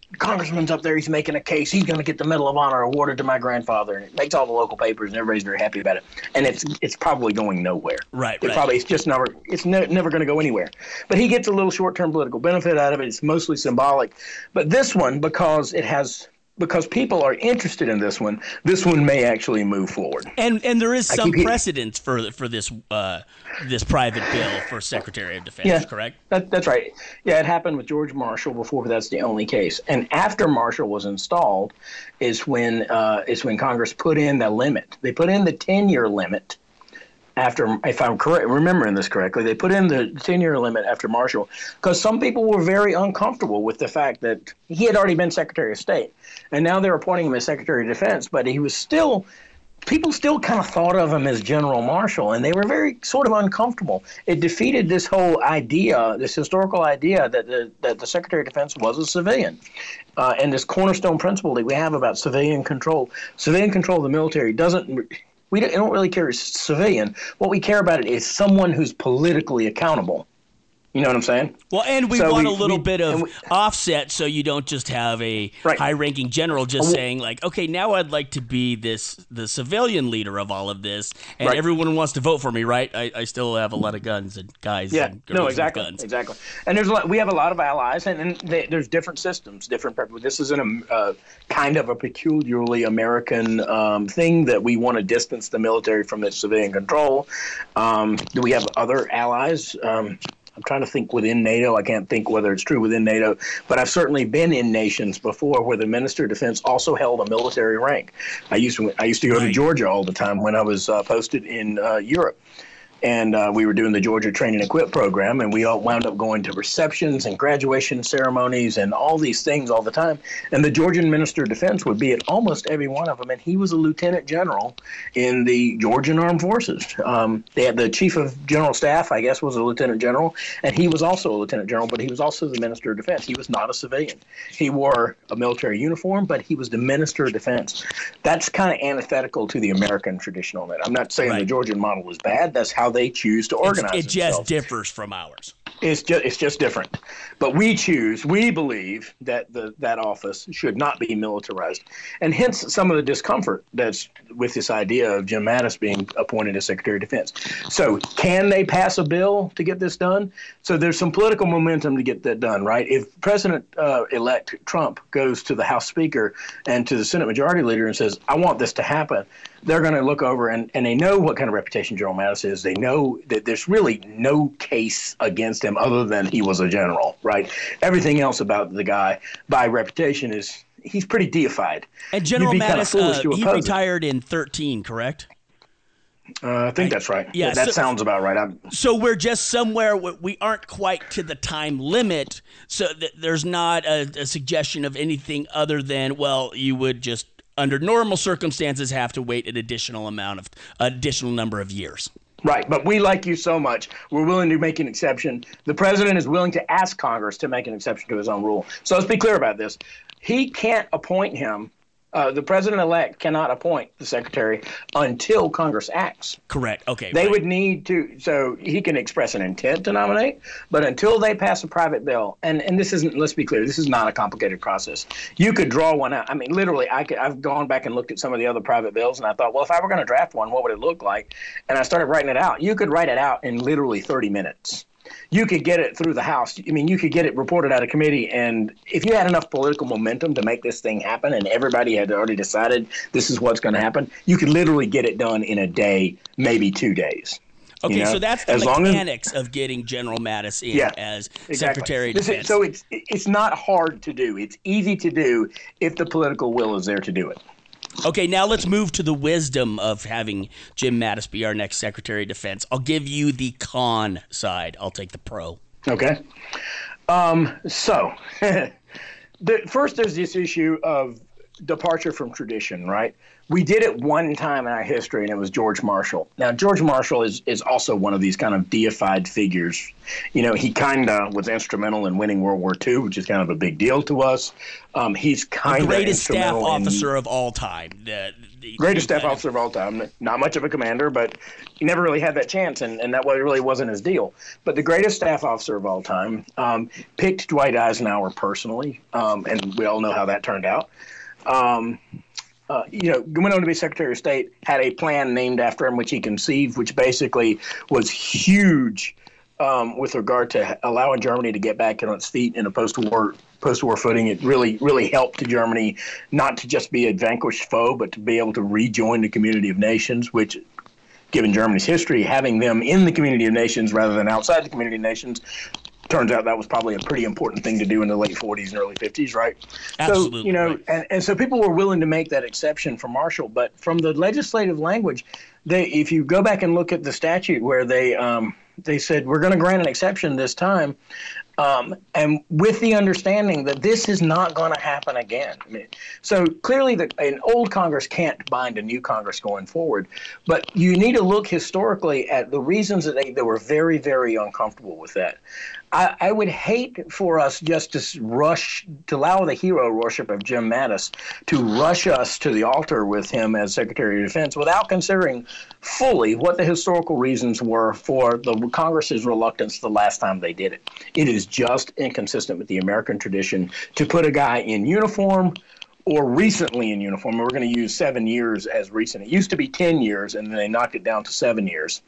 congressman's up there, he's making a case, he's going to get the Medal of Honor awarded to my grandfather, and it makes all the local papers, and everybody's very happy about it. And it's it's probably going nowhere. Right, it right. Probably, it's just never, it's ne- never going to go anywhere. But he gets a little short-term political benefit out of it. It's mostly symbolic. But this one, because it has... because people are interested in this one, this one may actually move forward. And and there is some keep- precedence for for this uh, this private bill for Secretary of Defense, Yeah. correct? That, that's right. Yeah, it happened with George Marshall before, but that's the only case. And after Marshall was installed is when uh, is when Congress put in the limit. They put in the ten-year limit after, if I'm correct, remembering this correctly, they put in the ten-year limit after Marshall because some people were very uncomfortable with the fact that he had already been Secretary of State, and now they're appointing him as Secretary of Defense, but he was still – people still kind of thought of him as General Marshall, and they were very sort of uncomfortable. It defeated this whole idea, this historical idea that the, that the Secretary of Defense was a civilian. Uh, and this cornerstone principle that we have about civilian control. Civilian control of the military doesn't – we don't, don't really care as civilian. What we care about it is someone who's politically accountable. You know what I'm saying? Well, and we So want we- a little we- bit of and we- offset so you don't just have a Right. high-ranking general just Well- saying like, okay, now I'd like to be this the civilian leader of all of this, and Right. everyone wants to vote for me, right? I, I still have a lot of guns and guys Yeah, and girls no, with exactly, guns. exactly. And there's a lot, we have a lot of allies, and, and they, there's different systems, different. This is an uh, kind of a peculiarly American um, thing that we want to distance the military from its civilian control. Um, do we have other allies? Um, I'm trying to think within NATO. I can't think whether it's true within NATO, but I've certainly been in nations before where the Minister of Defense also held a military rank. I used to I used to go to Right. Georgia all the time when I was uh, posted in uh, Europe. And uh, we were doing the Georgia Train and Equip program, and we all wound up going to receptions and graduation ceremonies and all these things all the time. And the Georgian Minister of Defense would be at almost every one of them, and he was a lieutenant general in the Georgian Armed Forces. Um, they had the chief of general staff, I guess, was a lieutenant general, and he was also a lieutenant general, but he was also the Minister of Defense. He was not a civilian. He wore a military uniform, but he was the Minister of Defense. That's kind of antithetical to the American tradition on that. I'm not saying Right. the Georgian model was bad. That's how they choose to organize It's, it just themselves. differs from ours. It's just it's just different. But we choose, we believe that the that office should not be militarized. And hence some of the discomfort that's with this idea of Jim Mattis being appointed as Secretary of Defense. So can they pass a bill to get this done? So there's some political momentum to get that done, right? If President-elect uh, Trump goes to the House Speaker and to the Senate Majority Leader and says, I want this to happen, they're going to look over and, and they know what kind of reputation General Mattis is. They know that there's really no case against him other than he was a general, right? Everything else about the guy by reputation is he's pretty deified. And General You'd be kinda Mattis, foolish uh, to he oppose it. retired in thirteen, correct? Uh, I think that's right. yeah, that so- sounds about right. I'm, So we're just somewhere where we aren't quite to the time limit, so th- there's not a, a suggestion of anything other than, well, you would just, under normal circumstances, have to wait an additional amount of additional number of years. Right, but we like you so much, we're willing to make an exception. The president is willing to ask Congress to make an exception to his own rule. So let's be clear about this. He can't appoint him. Uh, the president-elect cannot appoint the secretary until Congress acts. Correct. Okay. They right. would need to, so he can express an intent to nominate, but until they pass a private bill, and, and this isn't, let's be clear, this is not a complicated process. You could draw one out. I mean, literally, I could, I've gone back and looked at some of the other private bills, and I thought, well, if I were going to draft one, what would it look like? And I started writing it out. You could write it out in literally thirty minutes. You could get it through the House. I mean, you could get it reported out of committee, and if you had enough political momentum to make this thing happen and everybody had already decided this is what's going to happen, you could literally get it done in a day, maybe two days. Okay, you know? so that's the As long as- mechanics of getting General Mattis in Yeah, as exactly. Secretary of This is- Defense. So it's it's not hard to do. It's easy to do if the political will is there to do it. Okay, now let's move to the wisdom of having Jim Mattis be our next Secretary of Defense. I'll give you the con side. I'll take the pro. Okay. Um, so, the, first, there's this issue of departure from tradition, right? We did it one time in our history, and it was George Marshall. Now, George Marshall is is also one of these kind of deified figures. You know, he kind of was instrumental in winning World War Two, which is kind of a big deal to us. Um, he's kind of the greatest staff in, officer of all time. The, the, greatest staff officer of all time. Not much of a commander, but he never really had that chance, and, and that really wasn't his deal. But the greatest staff officer of all time um, picked Dwight Eisenhower personally, um, and we all know how that turned out. Um, Uh, you know, went on to be Secretary of State, had a plan named after him, which he conceived, which basically was huge um, with regard to allowing Germany to get back on its feet in a post-war post-war footing. It really, really helped Germany not to just be a vanquished foe, but to be able to rejoin the community of nations, which, given Germany's history, having them in the community of nations rather than outside the community of nations, turns out that was probably a pretty important thing to do in the late forties and early fifties, right? Absolutely. So, you know, right. and, and so people were willing to make that exception for Marshall. But from the legislative language, they, if you go back and look at the statute where they um, they said, we're going to grant an exception this time, um, and with the understanding that this is not going to happen again. I mean, so clearly the, an old Congress can't bind a new Congress going forward, but you need to look historically at the reasons that they, they were very, very uncomfortable with that. I, I would hate for us just to rush, to allow the hero worship of Jim Mattis to rush us to the altar with him as Secretary of Defense without considering fully what the historical reasons were for the Congress's reluctance the last time they did it. It is just inconsistent with the American tradition to put a guy in uniform or recently in uniform. And we're going to use seven years as recent. It used to be ten years, and then they knocked it down to seven years.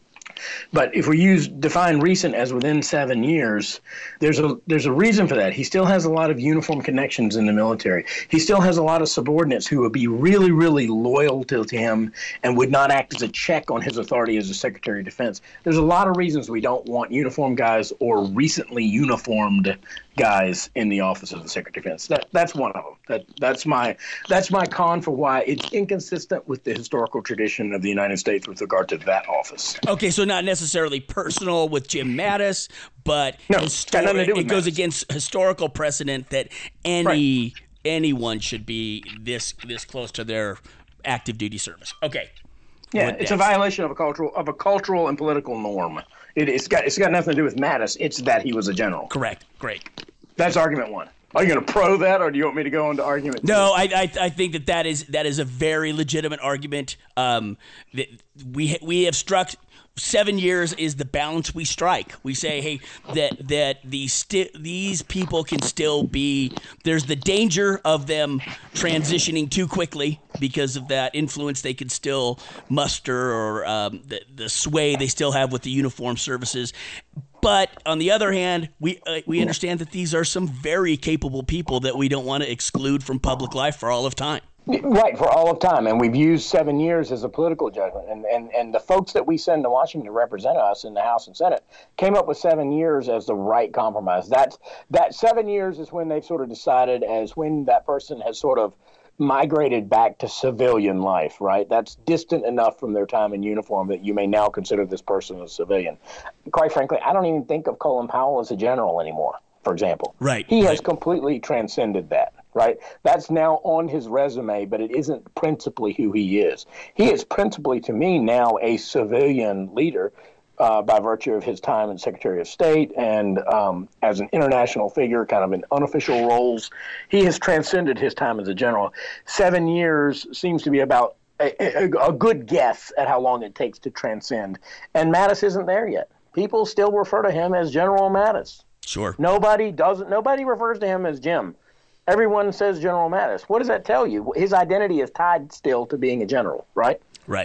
But if we use define recent as within seven years, there's a there's a reason for that. He still has a lot of uniform connections in the military. He still has a lot of subordinates who would be really, really loyal to, to him and would not act as a check on his authority as a Secretary of Defense. There's a lot of reasons we don't want uniformed guys or recently uniformed guys in the office of the Secretary of Defense. That that's one of them. That that's my that's my con for why it's inconsistent with the historical tradition of the United States with regard to that office. Okay, so not necessarily personal with Jim Mattis, but no, histor- got nothing to do with it goes Mattis. against historical precedent that any right. anyone should be this this close to their active duty service. Okay. Yeah, What it's next? a violation of a cultural of a cultural and political norm. It, it's got it's got nothing to do with Mattis. It's that he was a general. Correct. Great. That's argument one. Are you going to pro that, or do you want me to go into argument two? No, I, I I think that that is that is a very legitimate argument. Um, that we we have struck. Seven years is the balance we strike. We say, hey, that that these sti- these people can still be. There's the danger of them transitioning too quickly because of that influence they could still muster, or um, the the sway they still have with the uniformed services. But on the other hand, we uh, we understand that these are some very capable people that we don't want to exclude from public life for all of time. Right, for all of time. And we've used seven years as a political judgment. And, and, and the folks that we send to Washington to represent us in the House and Senate came up with seven years as the right compromise. That's, that seven years is when they've sort of decided as when that person has sort of migrated back to civilian life, right? That's distant enough from their time in uniform that you may now consider this person a civilian. Quite frankly, I don't even think of Colin Powell as a general anymore, for example. Right. He has right. completely transcended that. Right? That's now on his resume, but it isn't principally who he is. He is principally, to me, now a civilian leader uh, by virtue of his time as Secretary of State and um, as an international figure, kind of in unofficial roles. He has transcended his time as a general. Seven years seems to be about a, a, a good guess at how long it takes to transcend. And Mattis isn't there yet. People still refer to him as General Mattis. Sure. Nobody doesn't. Nobody refers to him as Jim. Everyone says General Mattis. What does that tell you? His identity is tied still to being a general, right? Right.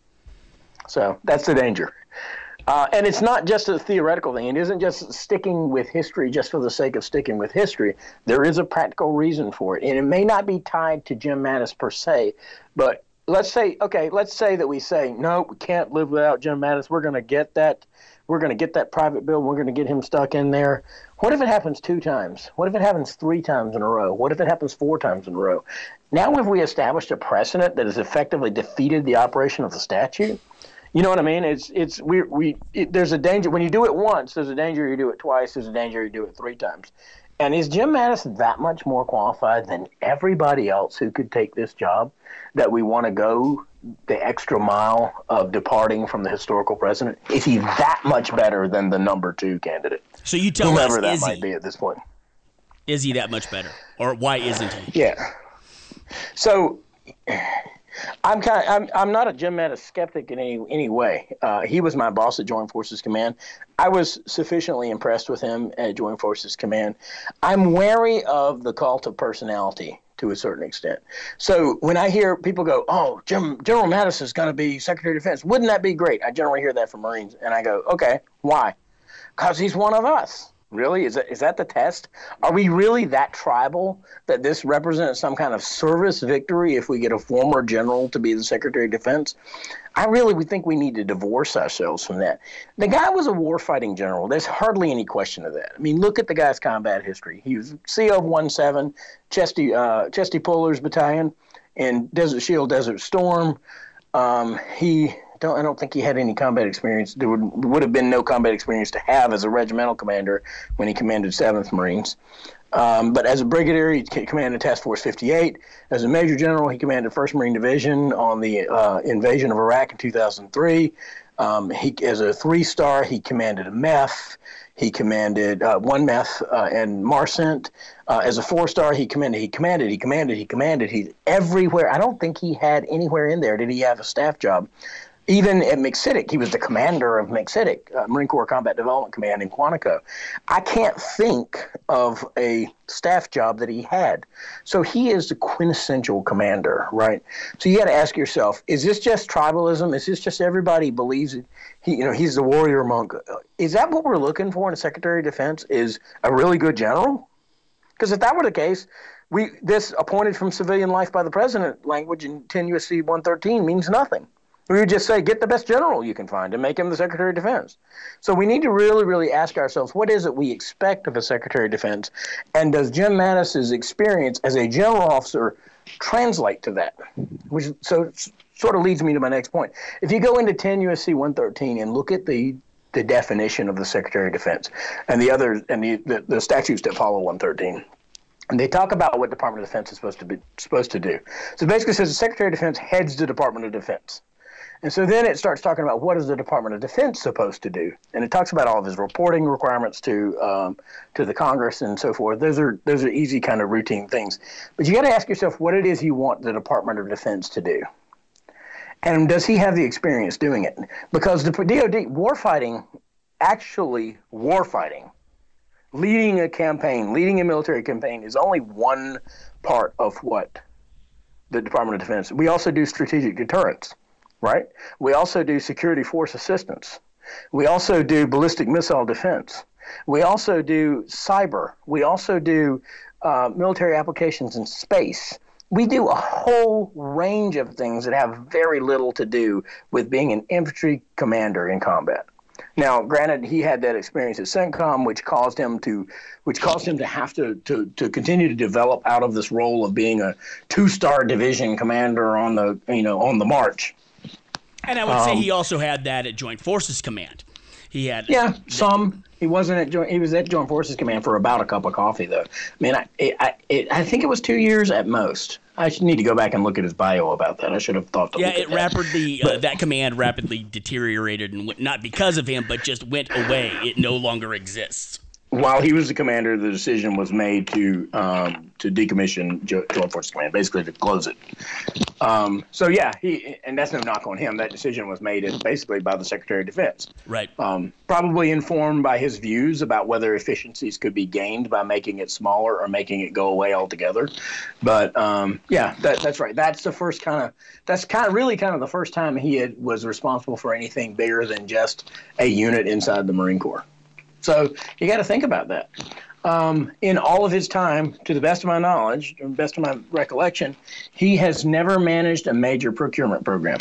So that's the danger. Uh, and it's not just a theoretical thing. It isn't just sticking with history just for the sake of sticking with history. There is a practical reason for it. And it may not be tied to Jim Mattis per se, but let's say, okay, let's say that we say, no, we can't live without Jim Mattis. We're going to get that. We're going to get that private bill. We're going to get him stuck in there. What if it happens two times? What if it happens three times in a row? What if it happens four times in a row? Now have we established a precedent that has effectively defeated the operation of the statute? You know what I mean? It's it's we we it, there's a danger when you do it once. There's a danger you do it twice. There's a danger you do it three times. And is Jim Mattis that much more qualified than everybody else who could take this job, that we want to go the extra mile of departing from the historical president? Is he that much better than the number two candidate? So you tell Whoever us, that is might he? be at this point. Is he that much better? Or why isn't he? Yeah. So I'm kind of, I'm I'm not a Jim Mattis skeptic in any any way. Uh, he was my boss at Joint Forces Command. I was sufficiently impressed with him at Joint Forces Command. I'm wary of the cult of personality to a certain extent. So when I hear people go, "Oh, Jim, General Mattis is going to be Secretary of Defense," wouldn't that be great? I generally hear that from Marines, and I go, "Okay, why?" Because he's one of us. Really? Is that, is that the test? Are we really that tribal that this represents some kind of service victory if we get a former general to be the Secretary of Defense? I really we think we need to divorce ourselves from that. The guy was a war-fighting general. There's hardly any question of that. I mean, look at the guy's combat history. He was C O of seventeen, Chesty, uh, Chesty Puller's battalion in Desert Shield, Desert Storm. Um, he... Don't, I don't think he had any combat experience. There would, would have been no combat experience to have as a regimental commander when he commanded seventh Marines. Um, but as a brigadier, he commanded Task Force fifty-eight. As a major general, he commanded first Marine Division on the uh, invasion of Iraq in two thousand three. Um, he, as a three-star, he commanded a M E F. He commanded uh, one M E F uh, and Marcent. Uh, as a four-star, he commanded, he commanded, he commanded, he commanded. He's everywhere. I don't think he had anywhere in there did he have a staff job. Even at McCittick, he was the commander of McCittick, uh, Marine Corps Combat Development Command in Quantico. I can't think of a staff job that he had. So he is the quintessential commander, right? So you got to ask yourself, is this just tribalism? Is this just everybody believes it? He, you know, he's the warrior monk. Is that what we're looking for in a Secretary of Defense, is a really good general? Because if that were the case, we this appointed from civilian life by the president language in ten U S C one thirteen means nothing. We would just say, get the best general you can find and make him the Secretary of Defense. So we need to really, really ask ourselves, what is it we expect of a Secretary of Defense? And does Jim Mattis's experience as a general officer translate to that? Which so sort of leads me to my next point. If you go into ten U S C one thirteen and look at the the definition of the Secretary of Defense and the other and the, the, the statutes that follow one thirteen, and they talk about what Department of Defense is supposed to be supposed to do. So it basically says the Secretary of Defense heads the Department of Defense. And so then it starts talking about what is the Department of Defense supposed to do, and it talks about all of his reporting requirements to um, to the Congress and so forth. Those are those are easy kind of routine things, but you got to ask yourself what it is you want the Department of Defense to do, and does he have the experience doing it? Because the D O D warfighting, actually warfighting, leading a campaign, leading a military campaign is only one part of what the Department of Defense. We also do strategic deterrence. Right? We also do security force assistance. We also do ballistic missile defense. We also do cyber. We also do uh, military applications in space. We do a whole range of things that have very little to do with being an infantry commander in combat. Now, granted, he had that experience at CENTCOM, which caused him to, which caused him to have to, to to continue to develop out of this role of being a two-star division commander on the you know on the march. And I would um, say he also had that at Joint Forces Command. He had yeah, some. He wasn't at Joint. He was at Joint Forces Command for about a cup of coffee, though. I mean, I it, I, it, I think it was two years at most. I should need to go back and look at his bio about that. I should have thought to yeah, look at it that. rapidly uh, that command rapidly deteriorated, and went, not because of him, but just went away. It no longer exists. While he was the commander, the decision was made to um, to decommission Jo- Joint Forces Command, basically to close it. Um, so yeah, he and that's no knock on him. That decision was made basically by the Secretary of Defense, right? Um, probably informed by his views about whether efficiencies could be gained by making it smaller or making it go away altogether. But um, yeah, that, that's right. That's the first kind of that's kind of really kind of the first time he had, was responsible for anything bigger than just a unit inside the Marine Corps. So you got to think about that. Um, in all of his time, to the best of my knowledge, to the best of my recollection, he has never managed a major procurement program.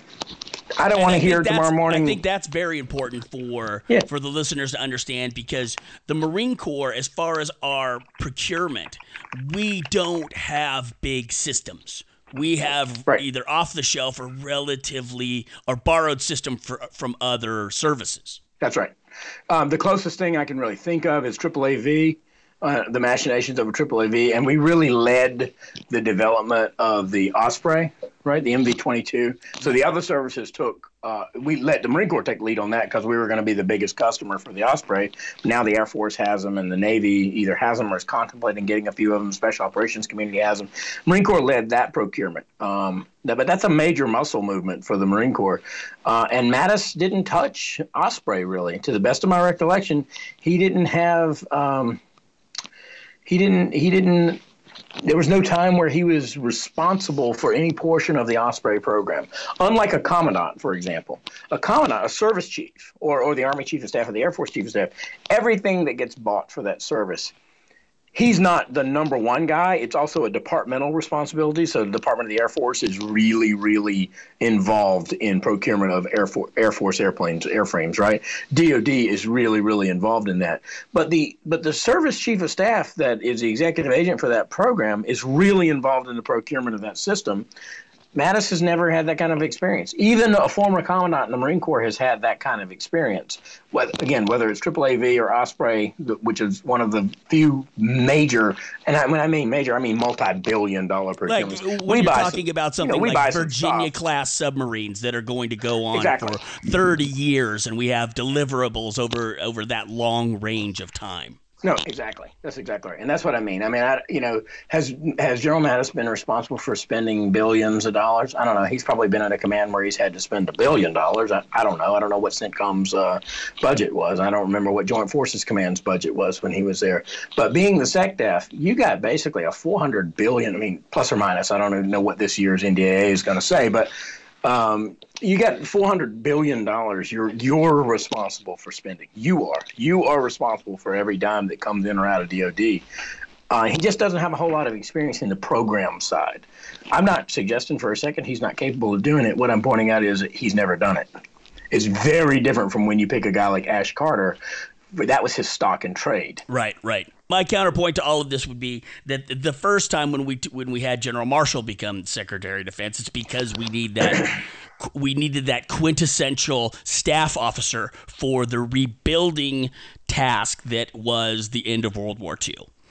I don't want to hear tomorrow morning. I think that's very important for yeah. for the listeners to understand, because the Marine Corps, as far as our procurement, we don't have big systems. We have right. either off the shelf or relatively or borrowed system for, from other services. That's right. Um, the closest thing I can really think of is triple A V, uh, the machinations of a triple A V, and we really led the development of the Osprey, right, the M V twenty-two. So the other services took, uh, we let the Marine Corps take lead on that because we were going to be the biggest customer for the Osprey. Now the Air Force has them, and the Navy either has them or is contemplating getting a few of them. Special Operations Community has them. Marine Corps led that procurement. Um, that, but that's a major muscle movement for the Marine Corps. Uh, and Mattis didn't touch Osprey, really. To the best of my recollection, he didn't have um, – He didn't, he didn't, there was no time where he was responsible for any portion of the Osprey program. Unlike a commandant, for example. A commandant, a service chief, or, or the Army Chief of Staff or the Air Force Chief of Staff, everything that gets bought for that service, he's not the number one guy. It's also a departmental responsibility. So the Department of the Air Force is really, really involved in procurement of Air, For- Air Force airplanes, airframes, right? D O D is really, really involved in that. But the but the Service Chief of Staff that is the executive agent for that program is really involved in the procurement of that system. Mattis has never had that kind of experience. Even a former commandant in the Marine Corps has had that kind of experience. Whether, again, whether it's triple A V or Osprey, which is one of the few major, and I, when I mean major, I mean multi-billion dollar procurements. Like when we you're buy talking some, about something you know, like Virginia-class submarines that are going to go on exactly. for thirty years, and we have deliverables over, over that long range of time. No, exactly. That's exactly right. And that's what I mean. I mean, I, you know, has has General Mattis been responsible for spending billions of dollars? I don't know. He's probably been at a command where he's had to spend a billion dollars. I, I don't know. I don't know what CENTCOM's uh, budget was. I don't remember what Joint Forces Command's budget was when he was there. But being the SecDef, you got basically a four hundred billion dollars, I mean, plus or minus. I don't even know what this year's N D A A is going to say, but Um, you got four hundred billion dollars you're you're responsible for spending. You are. You are responsible for every dime that comes in or out of D O D. Uh, he just doesn't have a whole lot of experience in the program side. I'm not suggesting for a second he's not capable of doing it. What I'm pointing out is that he's never done it. It's very different from when you pick a guy like Ash Carter. But that was his stock and trade. Right, right. My counterpoint to all of this would be that the first time when we when we had General Marshall become Secretary of Defense, it's because we need that we needed that quintessential staff officer for the rebuilding task that was the end of World War Two.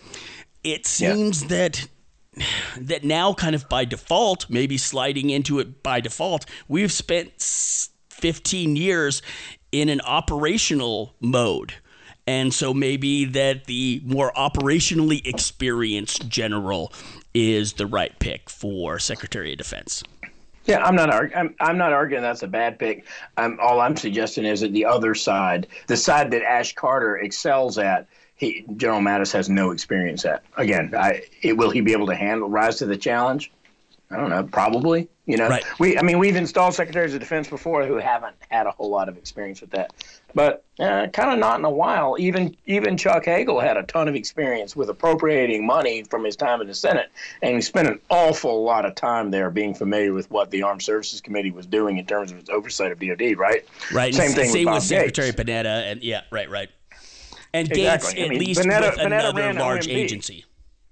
It seems yeah. that that now, kind of by default, maybe sliding into it by default, we've spent fifteen years in an operational mode. And so maybe that the more operationally experienced general is the right pick for Secretary of Defense. Yeah, I'm not. Arg- I'm, I'm not arguing that's a bad pick. I'm, all I'm suggesting is that the other side, the side that Ash Carter excels at, he General Mattis has no experience at. Again, I, it, will he be able to handle rise to the challenge? I don't know. Probably. You know, right. we. I mean, we've installed Secretaries of Defense before who haven't had a whole lot of experience with that. But uh, kind of not in a while. Even even Chuck Hagel had a ton of experience with appropriating money from his time in the Senate, and he spent an awful lot of time there being familiar with what the Armed Services Committee was doing in terms of its oversight of D O D. Right. Right. Same and thing same with, with Secretary Panetta, and yeah, right, right. And exactly. Gates, at I mean, least Panetta, with Panetta another large O M B. agency.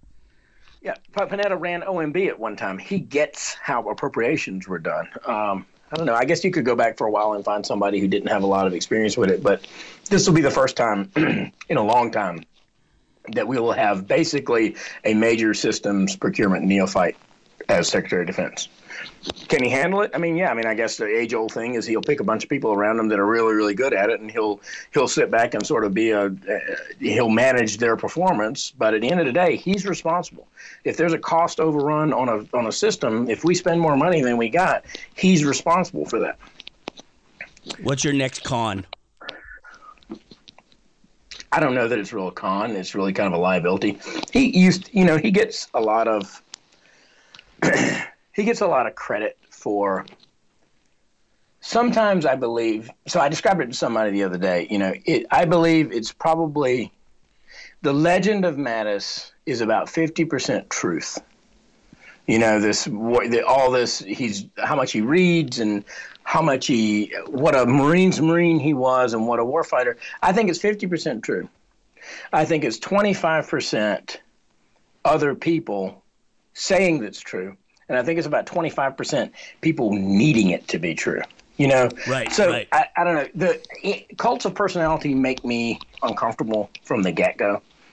Yeah, Panetta ran O M B at one time. He gets how appropriations were done. Um, I don't know. I guess you could go back for a while and find somebody who didn't have a lot of experience with it. But this will be the first time in a long time that we will have basically a major systems procurement neophyte as Secretary of Defense. Can he handle it? I mean, yeah. I mean, I guess the age-old thing is he'll pick a bunch of people around him that are really, really good at it, and he'll he'll sit back and sort of be a uh, he'll manage their performance. But at the end of the day, he's responsible. If there's a cost overrun on a on a system, if we spend more money than we got, he's responsible for that. What's your next con? I don't know that it's real con. It's really kind of a liability. He used, you know, he gets a lot of. He gets a lot of credit for sometimes I believe, so I described it to somebody the other day, you know, it, I believe it's probably the legend of Mattis is about fifty percent truth. You know, this, all this, he's, how much he reads and how much he, what a Marine's Marine he was and what a warfighter. I think it's fifty percent true. I think it's twenty-five percent other people saying that's true. And I think it's about twenty-five percent people needing it to be true. You know? Right. So right. I, I don't know. The it, cults of personality make me uncomfortable from the get-go.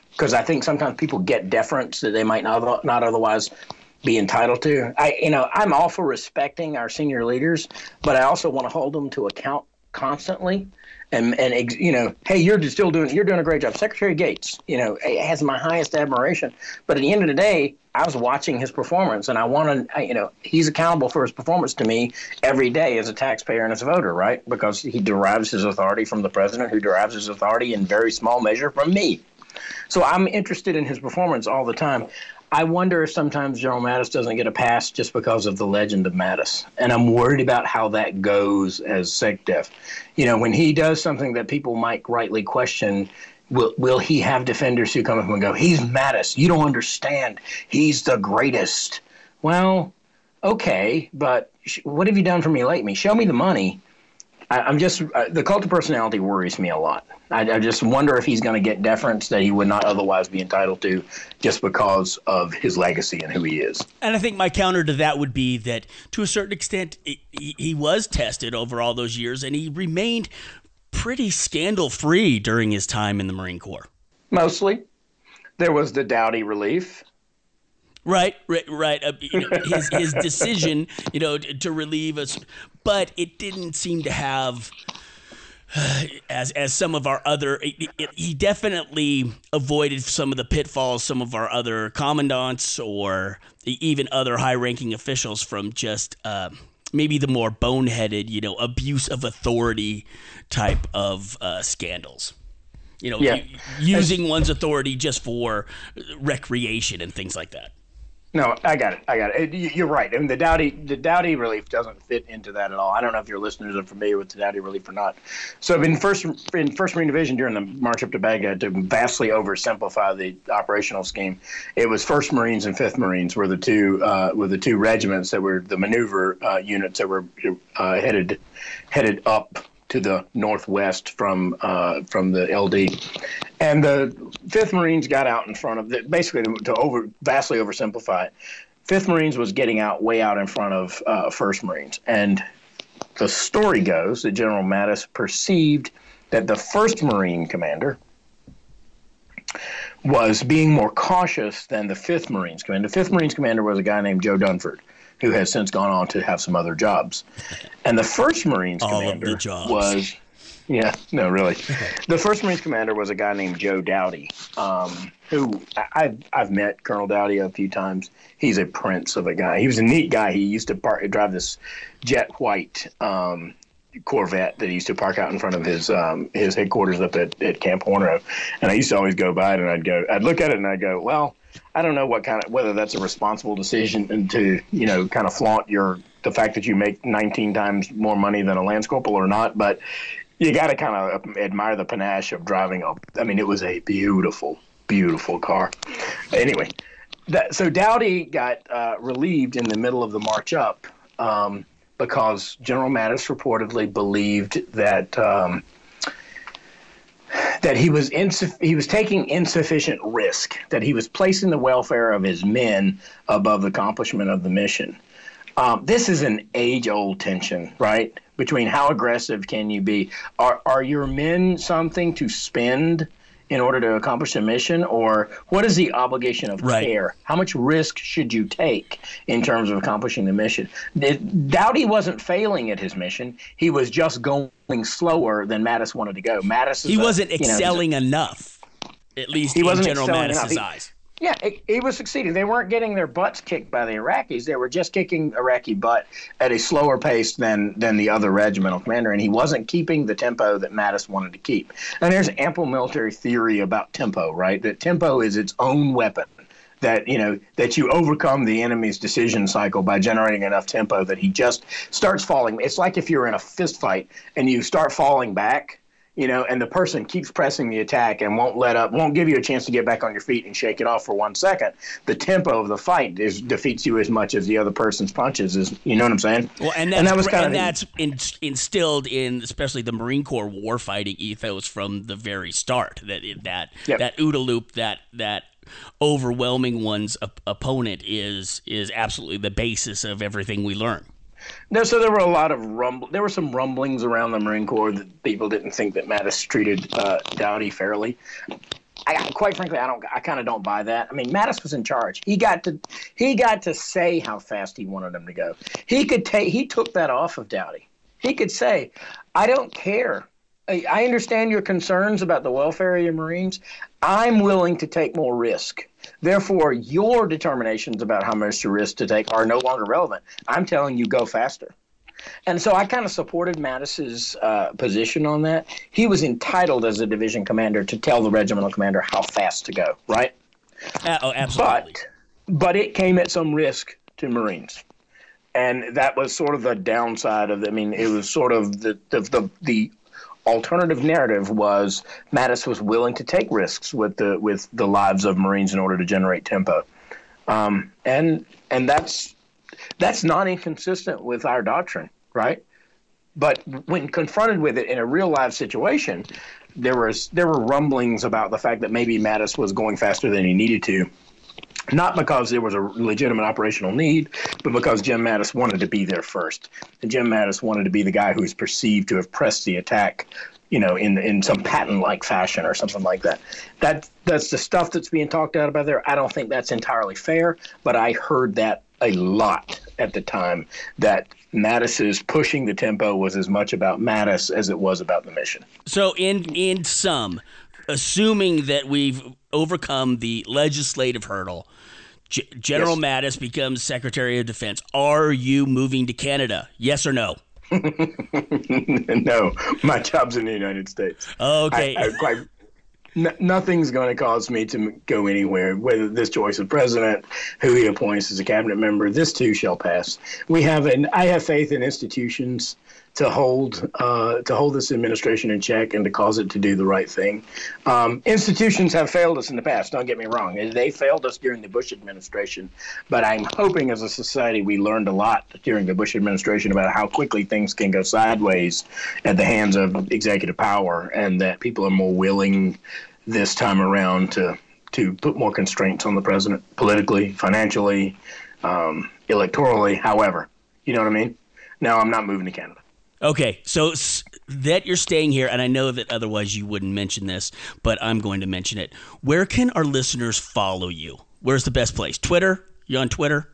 because I think sometimes people get deference that they might not not otherwise be entitled to. I, you know, I'm all for respecting our senior leaders, but I also want to hold them to account constantly. And, and you know, hey, you're still doing you're doing a great job. Secretary Gates, you know, has my highest admiration. But at the end of the day, I was watching his performance, and I want to, you know, he's accountable for his performance to me every day as a taxpayer and as a voter, right? Because he derives his authority from the president, who derives his authority in very small measure from me. So I'm interested in his performance all the time. I wonder if sometimes General Mattis doesn't get a pass just because of the legend of Mattis. And I'm worried about how that goes as SecDef. You know, when he does something that people might rightly question, will will he have defenders who come up and go, he's Mattis, you don't understand, he's the greatest. Well, okay, but sh- what have you done for me lately? Show me the money. I, I'm just, uh, the cult of personality worries me a lot. I, I just wonder if he's going to get deference that he would not otherwise be entitled to just because of his legacy and who he is. And I think my counter to that would be that to a certain extent, he, he was tested over all those years, and he remained pretty scandal-free during his time in the Marine Corps. Mostly. There was the Dowdy relief. Right, right, right. Uh, you know, his his decision, you know, to, to relieve us, but it didn't seem to have, uh, as as some of our other. It, it, he definitely avoided some of the pitfalls some of our other commandants or even other high-ranking officials from just uh, maybe the more boneheaded, you know, abuse of authority type of uh, scandals. You know, yeah. using one's authority just for recreation and things like that. No, I got it. I got it. You're right. I mean, the Dowdy, the Dowdy relief doesn't fit into that at all. I don't know if your listeners are familiar with the Dowdy relief or not. So, in first in First Marine Division during the march up to Baghdad, to vastly oversimplify the operational scheme, it was First Marines and Fifth Marines were the two uh, were the two regiments that were the maneuver uh, units that were uh, headed headed up to the northwest from uh, from the L D. And the Fifth Marines got out in front of the, basically to, to over vastly oversimplify it. Fifth Marines was getting out way out in front of uh, First Marines. And the story goes that General Mattis perceived that the First Marine commander was being more cautious than the Fifth Marines commander. The Fifth Marines commander was a guy named Joe Dunford, who has since gone on to have some other jobs. And the First Marines All commander of the jobs. was, yeah, no, really. The First Marines commander was a guy named Joe Dowdy, um, who I, I've, I've met Colonel Dowdy a few times. He's a prince of a guy. He was a neat guy. He used to park, drive this jet white um, Corvette that he used to park out in front of his um, his headquarters up at, at Camp Horno. And I used to always go by it, and I'd go, I'd look at it, and I'd go, well, I don't know what kind of whether that's a responsible decision and to, you know, kind of flaunt your the fact that you make nineteen times more money than a Lance Corporal or not, but you got to kind of admire the panache of driving a. I mean, it was a beautiful, beautiful car. Anyway, that, so Dowdy got uh, relieved in the middle of the march up um, because General Mattis reportedly believed that. Um, that he was insuff- he was taking insufficient risk, that he was placing the welfare of his men above the accomplishment of the mission. Um, this is an age-old tension, right, between how aggressive can you be? Are are your men something to spend in order to accomplish a mission, or what is the obligation of right. care? How much risk should you take in terms of accomplishing the mission? Dowdy wasn't failing at his mission. He was just going slower than Mattis wanted to go. Mattis is he a, wasn't you know, excelling enough, at least he in wasn't General excelling Mattis's enough. He- eyes. Yeah, it, he was succeeding. They weren't getting their butts kicked by the Iraqis. They were just kicking Iraqi butt at a slower pace than than the other regimental commander, and he wasn't keeping the tempo that Mattis wanted to keep. And there's ample military theory about tempo, right? That tempo is its own weapon. That, you know, that you overcome the enemy's decision cycle by generating enough tempo that he just starts falling. It's like if you're in a fist fight and you start falling back, you know, and the person keeps pressing the attack and won't let up, won't give you a chance to get back on your feet and shake it off for one second. The tempo of the fight is defeats you as much as the other person's punches. Is you know what I'm saying? Well, and that's, and that was kind and of that's in, instilled in especially the Marine Corps warfighting ethos from the very start. That that Yep. that OODA loop, that that overwhelming one's op- opponent is is absolutely the basis of everything we learn. No, so there were a lot of rumble. There were some rumblings around the Marine Corps that people didn't think that Mattis treated uh, Dowdy fairly. I, quite frankly, I don't. I kind of don't buy that. I mean, Mattis was in charge. He got to he got to say how fast he wanted them to go. He could take. He took that off of Dowdy. He could say, "I don't care. I, I understand your concerns about the welfare of your Marines. I'm willing to take more risk. Therefore, your determinations about how much risk to take are no longer relevant. I'm telling you, go faster." And so I kind of supported Mattis's uh, position on that. He was entitled as a division commander to tell the regimental commander how fast to go, right? Uh, oh, absolutely. But, but it came at some risk to Marines. And that was sort of the downside of it. I mean, it was sort of the, the, the, the alternative narrative was Mattis was willing to take risks with the, with the lives of Marines in order to generate tempo. Um, and and that's that's not inconsistent with our doctrine, right? But when confronted with it in a real live situation, there was there were rumblings about the fact that maybe Mattis was going faster than he needed to, not because there was a legitimate operational need, but because Jim Mattis wanted to be there first. And Jim Mattis wanted to be the guy who is perceived to have pressed the attack, you know, in in some patent-like fashion or something like that. That that's the stuff that's being talked out about there. I don't think that's entirely fair, but I heard that a lot at the time, that Mattis's pushing the tempo was as much about Mattis as it was about the mission. So in in sum, assuming that we've overcome the legislative hurdle, G- General yes. Mattis becomes Secretary of Defense, are you moving to Canada? Yes or no? No, my job's in the United States. Okay. I, I quite, n- nothing's going to cause me to go anywhere, whether this choice of president, who he appoints as a cabinet member, this too shall pass. We have an, I have faith in institutions to hold uh, to hold this administration in check and to cause it to do the right thing. Um, institutions have failed us in the past, don't get me wrong. They failed us during the Bush administration, but I'm hoping as a society we learned a lot during the Bush administration about how quickly things can go sideways at the hands of executive power, and that people are more willing this time around to, to put more constraints on the president politically, financially, um, electorally, however. You know what I mean? No, I'm not moving to Canada. Okay, so that you're staying here, and I know that otherwise you wouldn't mention this, but I'm going to mention it. Where can our listeners follow you? Where's the best place? Twitter? You on Twitter?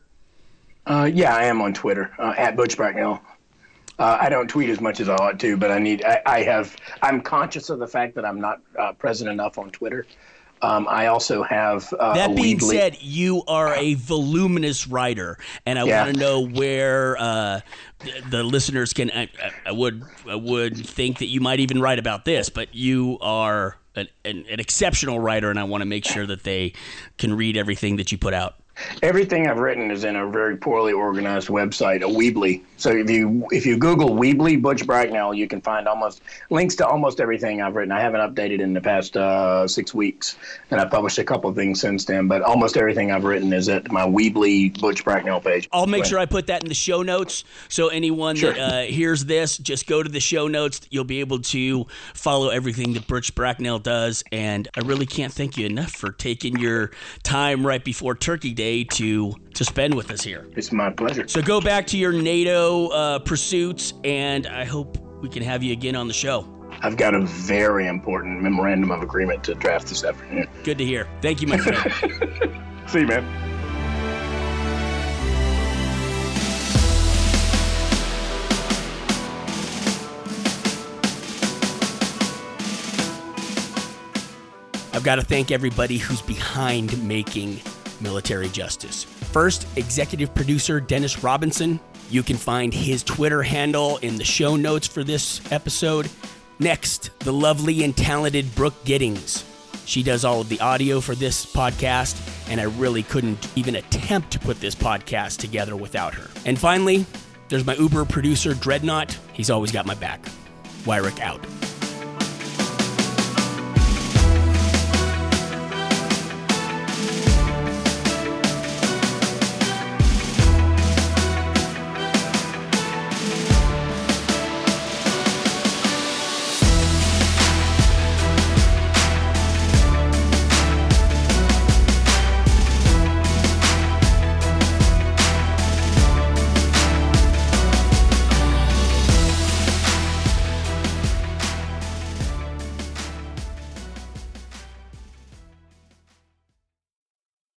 Uh, yeah, I am on Twitter, uh, at Butch Bracknell. Uh, I don't tweet as much as I ought to, but I need. I, I have. I'm conscious of the fact that I'm not uh, present enough on Twitter. Um, I also have. Uh, that being Weebly. said, you are a voluminous writer, and I Yeah. want to know where uh, the, the listeners can. I, I would I would think that you might even write about this, but you are an, an, an exceptional writer, and I want to make sure that they can read everything that you put out. Everything I've written is in a very poorly organized website, a Weebly. So if you if you Google Weebly Butch Bracknell, you can find almost links to almost everything I've written. I haven't updated in the past uh, six weeks, and I've published a couple of things since then. But almost everything I've written is at my Weebly Butch Bracknell page. I'll make sure I put that in the show notes, so anyone Sure. that uh, hears this, just go to the show notes. You'll be able to follow everything that Butch Bracknell does. And I really can't thank you enough for taking your time right before Turkey Day to to spend with us here. It's my pleasure. So go back to your NATO uh, pursuits, and I hope we can have you again on the show. I've got a very important memorandum of agreement to draft this afternoon. Good to hear. Thank you, my friend. See you, man. I've got to thank everybody who's behind making Military Justice. First, executive producer Dennis Robinson. You can find his Twitter handle in the show notes for this episode. Next, the lovely and talented Brooke Giddings. She does all of the audio for this podcast, and I really couldn't even attempt to put this podcast together without her. And finally, there's my Uber producer Dreadnought. He's always got my back. Wyrick out.